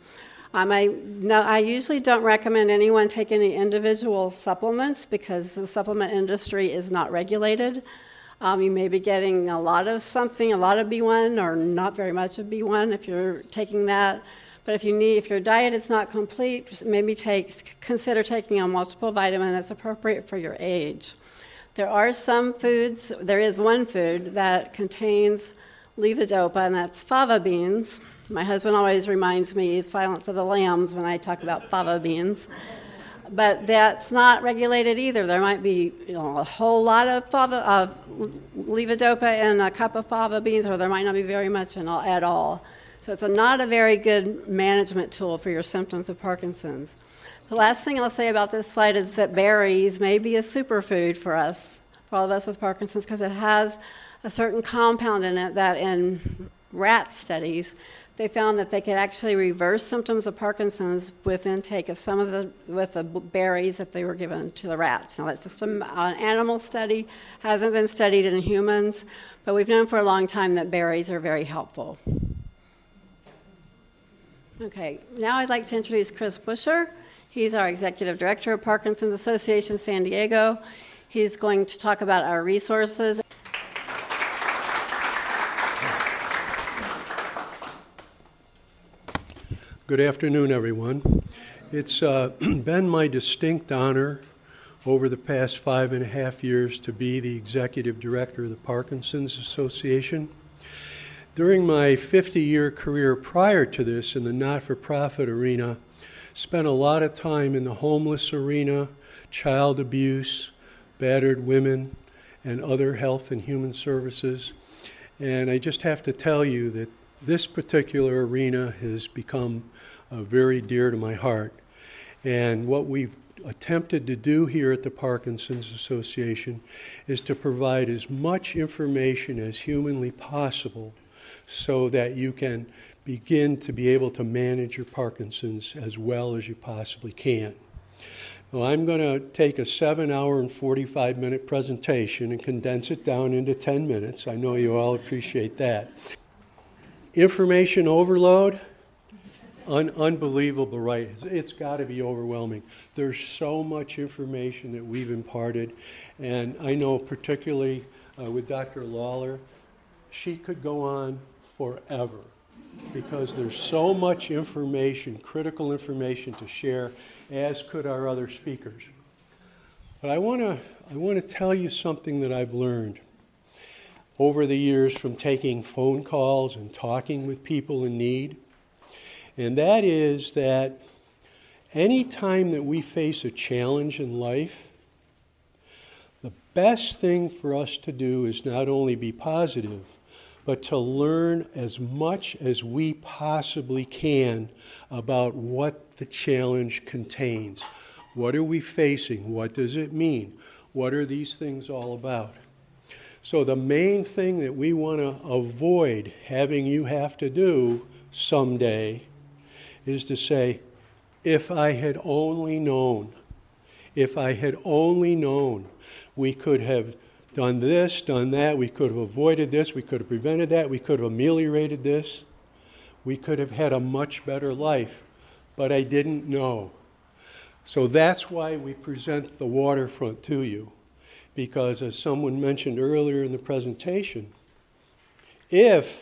I usually don't recommend anyone take any individual supplements because the supplement industry is not regulated. You may be getting a lot of something, a lot of B1, or not very much of B1 if you're taking that. But if your diet is not complete, maybe consider taking a multiple vitamin that's appropriate for your age. There are some foods, there is one food that contains levodopa, and that's fava beans. My husband always reminds me of Silence of the Lambs when I talk about fava beans. But that's not regulated either. There might be a whole lot of levodopa in a cup of fava beans, or there might not be very much at all. So it's not a very good management tool for your symptoms of Parkinson's. The last thing I'll say about this slide is that berries may be a superfood for all of us with Parkinson's, because it has a certain compound in it that in rat studies, they found that they could actually reverse symptoms of Parkinson's with intake of some of the berries that they were given to the rats. Now that's just an animal study, hasn't been studied in humans, but we've known for a long time that berries are very helpful. Okay, now I'd like to introduce Chris Busher. He's our Executive Director of Parkinson's Association San Diego. He's going to talk about our resources. Good afternoon, everyone. It's been my distinct honor over the past 5.5 years to be the executive director of the Parkinson's Association. During my 50-year career prior to this in the not-for-profit arena, spent a lot of time in the homeless arena, child abuse, battered women, and other health and human services. And I just have to tell you that this particular arena has become very dear to my heart. And what we've attempted to do here at the Parkinson's Association is to provide as much information as humanly possible so that you can begin to be able to manage your Parkinson's as well as you possibly can. Well, I'm going to take a 7-hour and 45-minute presentation and condense it down into 10 minutes. I know you all appreciate that. Information overload, unbelievable, right? It's got to be overwhelming. There's so much information that we've imparted, and I know particularly with Dr. Lawler, she could go on forever because there's so much information, critical information to share, as could our other speakers. But I want to tell you something that I've learned over the years from taking phone calls and talking with people in need. And that is that any time that we face a challenge in life, the best thing for us to do is not only be positive, but to learn as much as we possibly can about what the challenge contains. What are we facing? What does it mean? What are these things all about? So the main thing that we want to avoid having you have to do someday is to say, if I had only known, if I had only known, we could have done this, done that, we could have avoided this, we could have prevented that, we could have ameliorated this, we could have had a much better life, but I didn't know. So that's why we present the waterfront to you, because as someone mentioned earlier in the presentation, if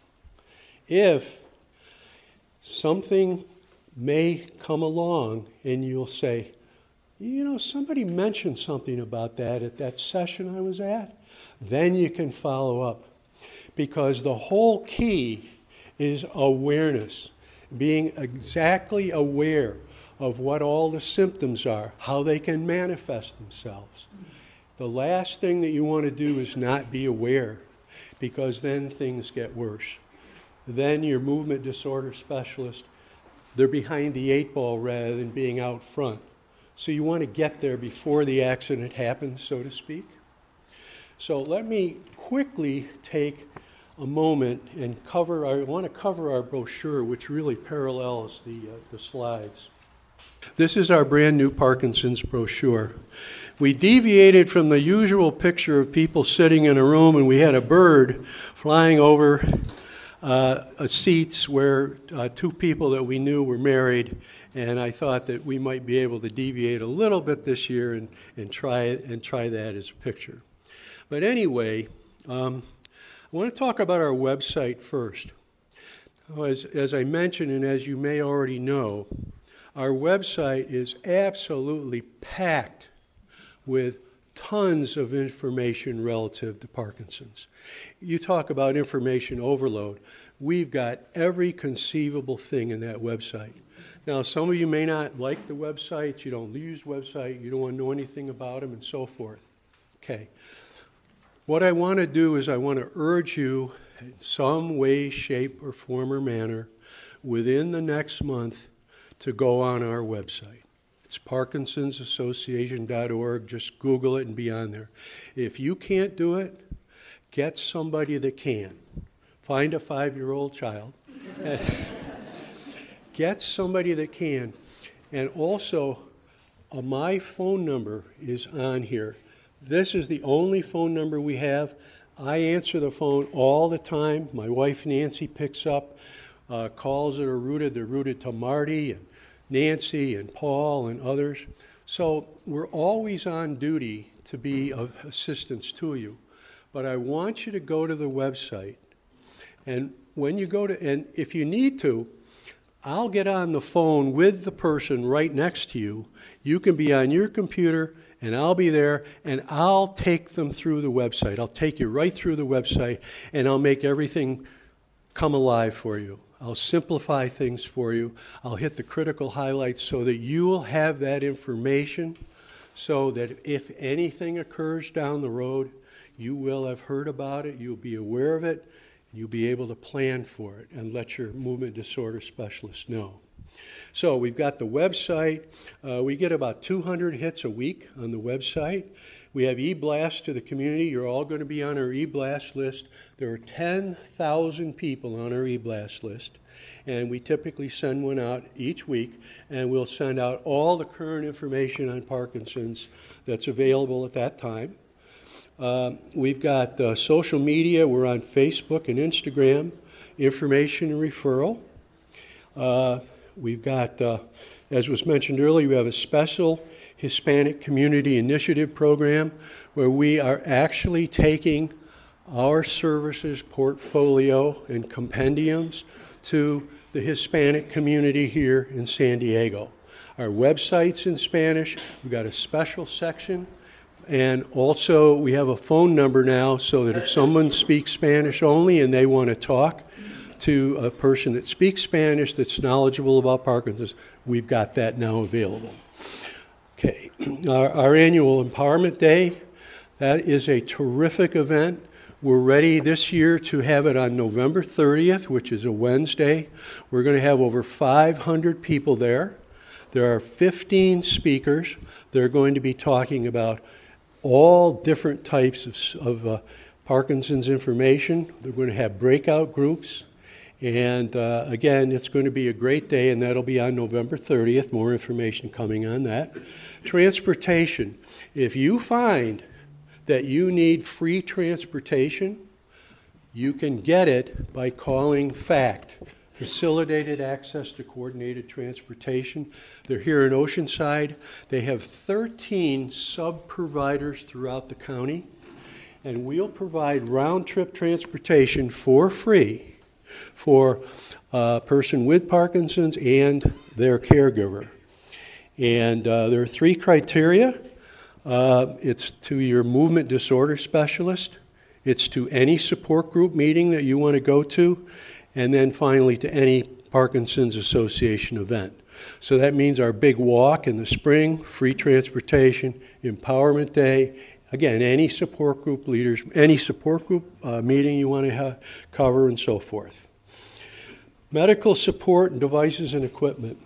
something may come along and you'll say, you know, somebody mentioned something about that at that session I was at, then you can follow up. Because the whole key is awareness, being exactly aware of what all the symptoms are, how they can manifest themselves. The last thing that you want to do is not be aware, because then things get worse. Then your movement disorder specialist, they're behind the 8 ball rather than being out front. So you want to get there before the accident happens, so to speak. So let me quickly take a moment and I want to cover our brochure, which really parallels the slides. This is our brand new Parkinson's brochure. We deviated from the usual picture of people sitting in a room and we had a bird flying over seats where 2 people that we knew were married, and I thought that we might be able to deviate a little bit this year and try that as a picture. But anyway, I want to talk about our website first. As I mentioned, and as you may already know, our website is absolutely packed with tons of information relative to Parkinson's. You talk about information overload. We've got every conceivable thing in that website. Now, some of you may not like the website, you don't use website, you don't want to know anything about them, and so forth. Okay. What I want to do is I want to urge you in some way, shape, or form or manner within the next month to go on our website. It's parkinsonsassociation.org. Just Google it and be on there. If you can't do it, get somebody that can. Find a 5-year-old child. Get somebody that can. And also, my phone number is on here. This is the only phone number we have. I answer the phone all the time. My wife Nancy picks up calls that are routed. They're routed to Marty and Nancy and Paul and others. So we're always on duty to be of assistance to you. But I want you to go to the website. And when you go to, and if you need to, I'll get on the phone with the person right next to you. You can be on your computer, and I'll be there, and I'll take them through the website. I'll take you right through the website, and I'll make everything come alive for you. I'll simplify things for you. I'll hit the critical highlights so that you will have that information so that if anything occurs down the road, you will have heard about it, you'll be aware of it, you'll be able to plan for it and let your movement disorder specialist know. So we've got the website. We get about 200 hits a week on the website. We have e-blast to the community. You're all going to be on our e-blast list. There are 10,000 people on our e-blast list, and we typically send one out each week, and we'll send out all the current information on Parkinson's that's available at that time. We've got social media. We're on Facebook and Instagram, information and referral. We've got, as was mentioned earlier, we have a special Hispanic Community Initiative program where we are actually taking our services portfolio and compendiums to the Hispanic community here in San Diego. Our website's in Spanish. We've got a special section. And also, we have a phone number now so that if someone speaks Spanish only and they want to talk to a person that speaks Spanish that's knowledgeable about Parkinson's, we've got that now available. Okay, our annual Empowerment Day, that is a terrific event. We're ready this year to have it on November 30th, which is a Wednesday. We're going to have over 500 people there. There are 15 speakers. They're going to be talking about all different types of Parkinson's information. They're going to have breakout groups. And again, it's going to be a great day, and that'll be on November 30th. More information coming on that. Transportation. If you find that you need free transportation, you can get it by calling FACT, Facilitated Access to Coordinated Transportation. They're here in Oceanside. They have 13 sub-providers throughout the county, and we'll provide round-trip transportation for free for a person with Parkinson's and their caregiver. And there are 3 criteria. It's to your movement disorder specialist, it's to any support group meeting that you want to go to, and then finally to any Parkinson's Association event. So that means our big walk in the spring, free transportation, Empowerment Day, again, any support group leaders, any support group meeting you want to cover, and so forth. Medical support and devices and equipment.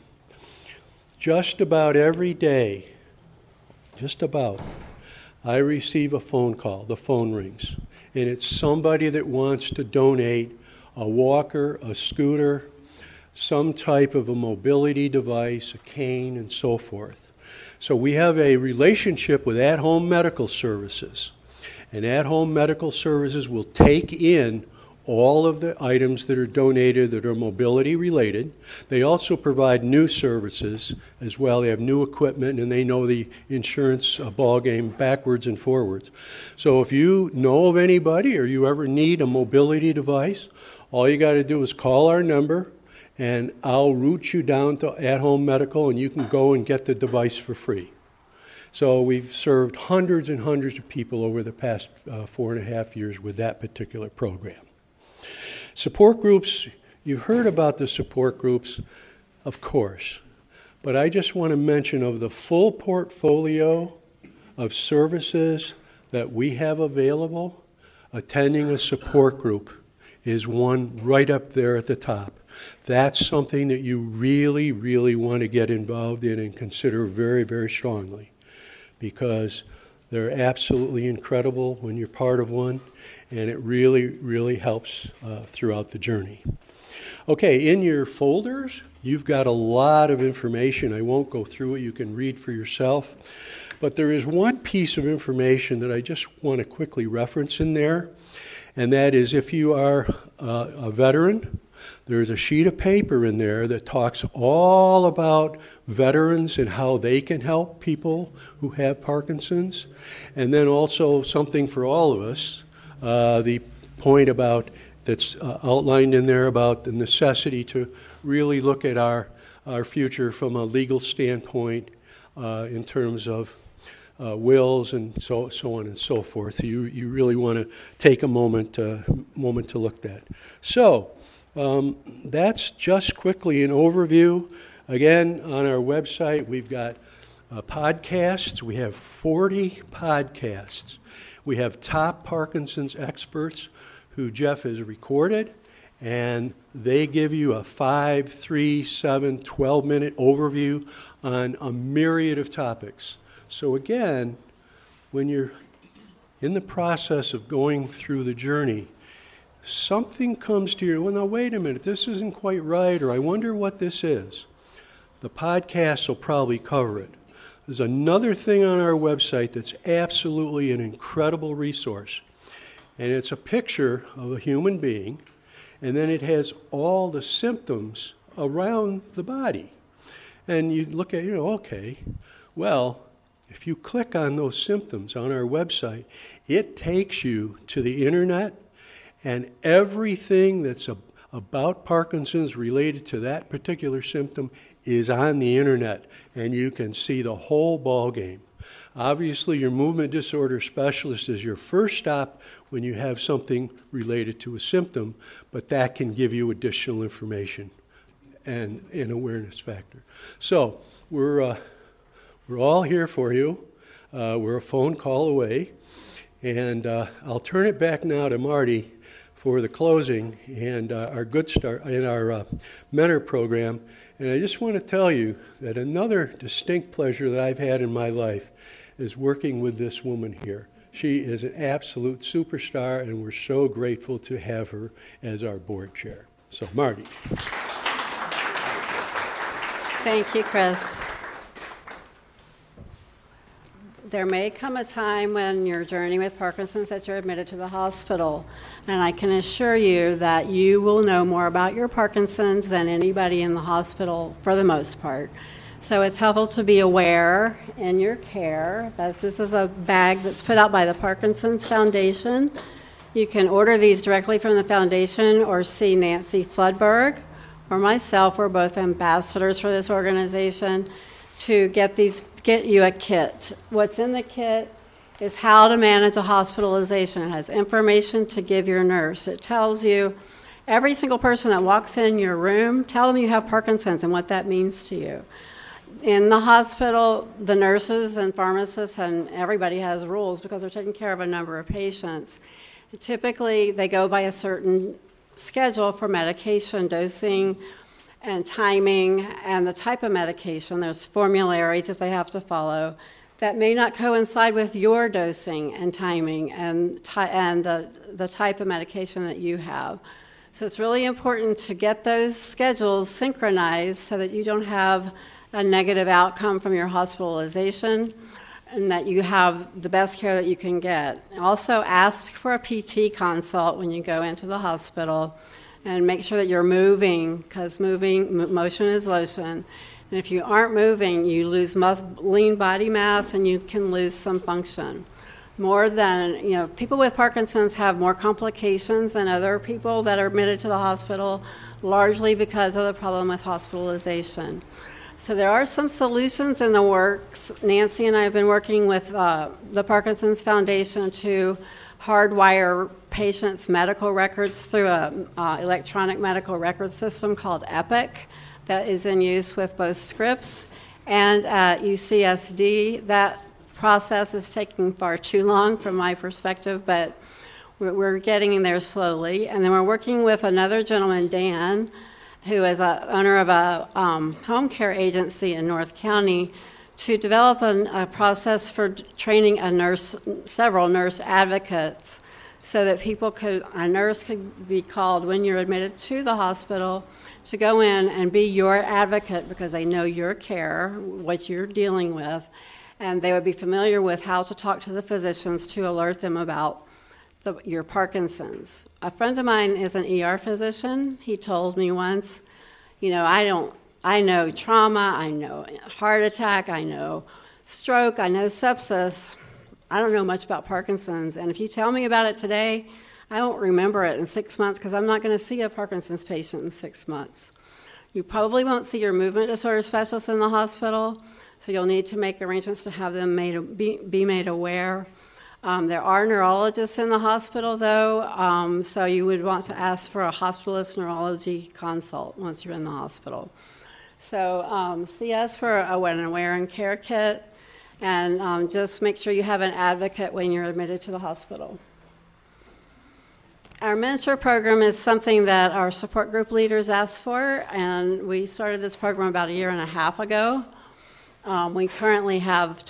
Just about every day, just about, I receive a phone call. The phone rings, and it's somebody that wants to donate a walker, a scooter, some type of a mobility device, a cane, and so forth. So we have a relationship with At-Home Medical Services, and At-Home Medical Services will take in all of the items that are donated that are mobility related. They also provide new services as well. They have new equipment, and they know the insurance ball game backwards and forwards. So if you know of anybody or you ever need a mobility device, all you got to do is call our number, and I'll route you down to At-Home Medical, and you can go and get the device for free. So we've served hundreds and hundreds of people over the past 4.5 years with that particular program. Support groups, you've heard about the support groups, of course, but I just want to mention of the full portfolio of services that we have available, attending a support group is one right up there at the top. That's something that you really, really want to get involved in and consider very, very strongly, because they're absolutely incredible when you're part of one, and it really, really helps throughout the journey. Okay, in your folders, you've got a lot of information. I won't go through it. You can read for yourself. But there is one piece of information that I just want to quickly reference in there, and that is if you are a veteran, there's a sheet of paper in there that talks all about veterans and how they can help people who have Parkinson's. And then also something for all of us, the point about that's outlined in there about the necessity to really look at our future from a legal standpoint in terms of wills and so on and so forth. You really want to take a moment to look at that. So that's just quickly an overview. Again, on our website, we've got podcasts. We have 40 podcasts. We have top Parkinson's experts who Jeff has recorded, and they give you a 5, 3, 7, 12-minute overview on a myriad of topics. So again, when you're in the process of going through the journey, something comes to you, well, now wait a minute, this isn't quite right, or I wonder what this is. The podcast will probably cover it. There's another thing on our website that's absolutely an incredible resource, and it's a picture of a human being, and then it has all the symptoms around the body. And you look at, okay, well, if you click on those symptoms on our website, it takes you to the internet, and everything that's about Parkinson's related to that particular symptom is on the internet, and you can see the whole ball game. Obviously, your movement disorder specialist is your first stop when you have something related to a symptom, but that can give you additional information and an awareness factor. So we're all here for you. We're a phone call away, and I'll turn it back now to Marty for the closing and our Good Start in our mentor program. And I just want to tell you that another distinct pleasure that I've had in my life is working with this woman here. She is an absolute superstar, and we're so grateful to have her as our board chair. So, Marty. Thank you, Chris. There may come a time when you're journeying with Parkinson's that you're admitted to the hospital, and I can assure you that you will know more about your Parkinson's than anybody in the hospital for the most part. So it's helpful to be aware in your care. This is a bag that's put out by the Parkinson's Foundation. You can order these directly from the foundation or see Nancy Floodberg or myself. We're both ambassadors for this organization to get you a kit. What's in the kit is how to manage a hospitalization. It has information to give your nurse. It tells you every single person that walks in your room, tell them you have Parkinson's and what that means to you. In the hospital, the nurses and pharmacists and everybody has rules because they're taking care of a number of patients. Typically, they go by a certain schedule for medication dosing and timing and the type of medication. There's formularies that they have to follow that may not coincide with your dosing and timing and the type of medication that you have. So it's really important to get those schedules synchronized so that you don't have a negative outcome from your hospitalization and that you have the best care that you can get. Also ask for a PT consult when you go into the hospital and make sure that you're moving, because motion is lotion. And if you aren't moving, you lose lean body mass and you can lose some function. People with Parkinson's have more complications than other people that are admitted to the hospital, largely because of the problem with hospitalization. So there are some solutions in the works. Nancy and I have been working with the Parkinson's Foundation to hardwire patients' medical records through an electronic medical record system called Epic that is in use with both Scripps and at UCSD. That process is taking far too long from my perspective, but we're getting there slowly. And then we're working with another gentleman, Dan, who is a owner of a home care agency in North County, to develop a process for training several nurse advocates so that a nurse could be called when you're admitted to the hospital to go in and be your advocate because they know your care, what you're dealing with, and they would be familiar with how to talk to the physicians to alert them about your Parkinson's. A friend of mine is an ER physician. He told me once, I know trauma, I know heart attack, I know stroke, I know sepsis. I don't know much about Parkinson's, and if you tell me about it today, I won't remember it in 6 months because I'm not going to see a Parkinson's patient in 6 months. You probably won't see your movement disorder specialist in the hospital, so you'll need to make arrangements to have them be made aware. There are neurologists in the hospital, though, so you would want to ask for a hospitalist neurology consult once you're in the hospital. So see us for an aware and care kit, and just make sure you have an advocate when you're admitted to the hospital. Our mentor program is something that our support group leaders asked for, and we started this program about 1.5 years ago. We currently have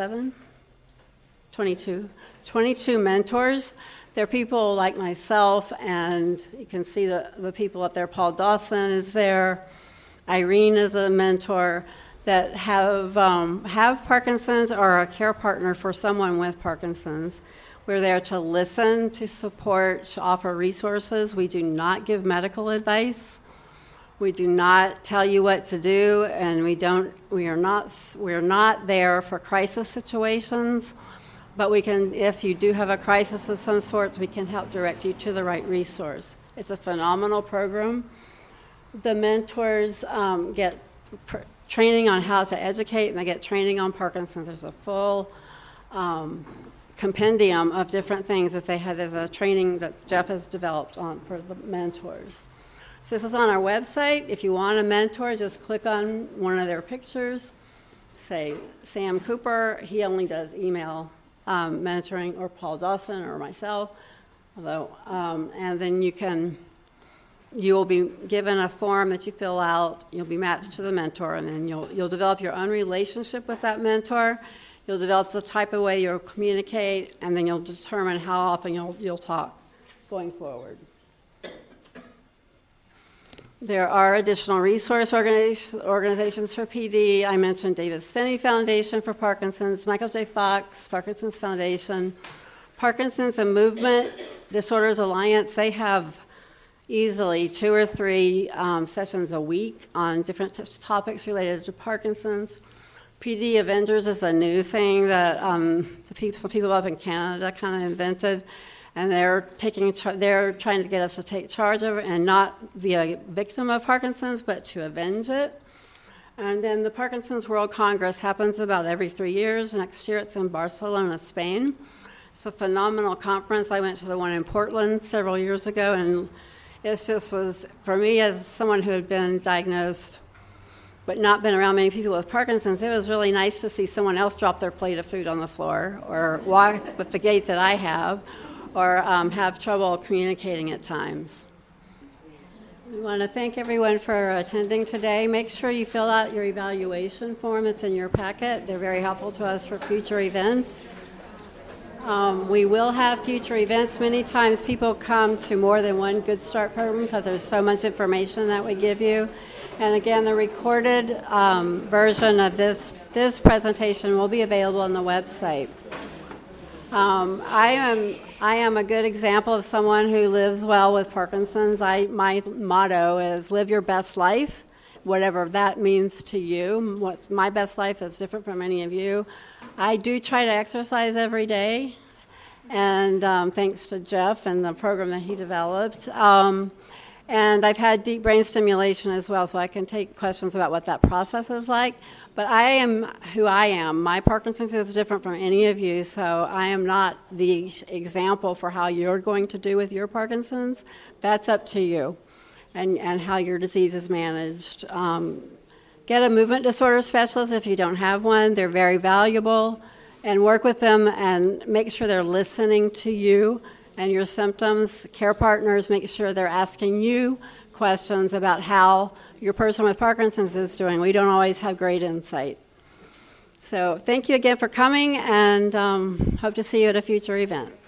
22 mentors. They're people like myself, and you can see the people up there. Paul Dawson is there. Irene is a mentor that have Parkinson's or are a care partner for someone with Parkinson's. We're there to listen, to support, to offer resources. We do not give medical advice. We do not tell you what to do, and we are not there for crisis situations. But we can, if you do have a crisis of some sort, we can help direct you to the right resource. It's a phenomenal program. The mentors get training on how to educate, and they get training on Parkinson's. There's a full compendium of different things that they had as a training that Jeff has developed for the mentors. So this is on our website. If you want a mentor, just click on one of their pictures. Say Sam Cooper. He only does email mentoring, or Paul Dawson or myself. And then you will be given a form that you fill out. You'll be matched to the mentor, and then you'll develop your own relationship with that mentor. You'll develop the type of way you'll communicate, and then you'll determine how often you'll talk going forward. There are additional resource organizations for PD. I mentioned Davis Finney Foundation for Parkinson's, Michael J. Fox, Parkinson's Foundation, Parkinson's and Movement Disorders Alliance. They have easily 2 or 3 sessions a week on different topics related to Parkinson's. PD Avengers is a new thing that some people up in Canada kind of invented, and they're trying to get us to take charge of it and not be a victim of Parkinson's, but to avenge it. And then the Parkinson's World Congress happens about every 3 years. Next year it's in Barcelona, Spain. It's a phenomenal conference. I went to the one in Portland several years ago, and it just was, for me as someone who had been diagnosed but not been around many people with Parkinson's, it was really nice to see someone else drop their plate of food on the floor, or walk with the gait that I have, or have trouble communicating at times. We want to thank everyone for attending today. Make sure you fill out your evaluation form that's in your packet. They're very helpful to us for future events. We will have future events. Many times people come to more than one Good Start program because there's so much information that we give you. And again, the recorded version of this presentation will be available on the website. I am a good example of someone who lives well with Parkinson's. My motto is live your best life, whatever that means to you. My best life is different from any of you. I do try to exercise every day, and thanks to Jeff and the program that he developed. And I've had deep brain stimulation as well, so I can take questions about what that process is like. But I am who I am. My Parkinson's is different from any of you, so I am not the example for how you're going to do with your Parkinson's. That's up to you and how your disease is managed. Get a movement disorder specialist if you don't have one. They're very valuable. And work with them and make sure they're listening to you and your symptoms. Care partners, make sure they're asking you questions about how your person with Parkinson's is doing. We don't always have great insight. So thank you again for coming, and hope to see you at a future event.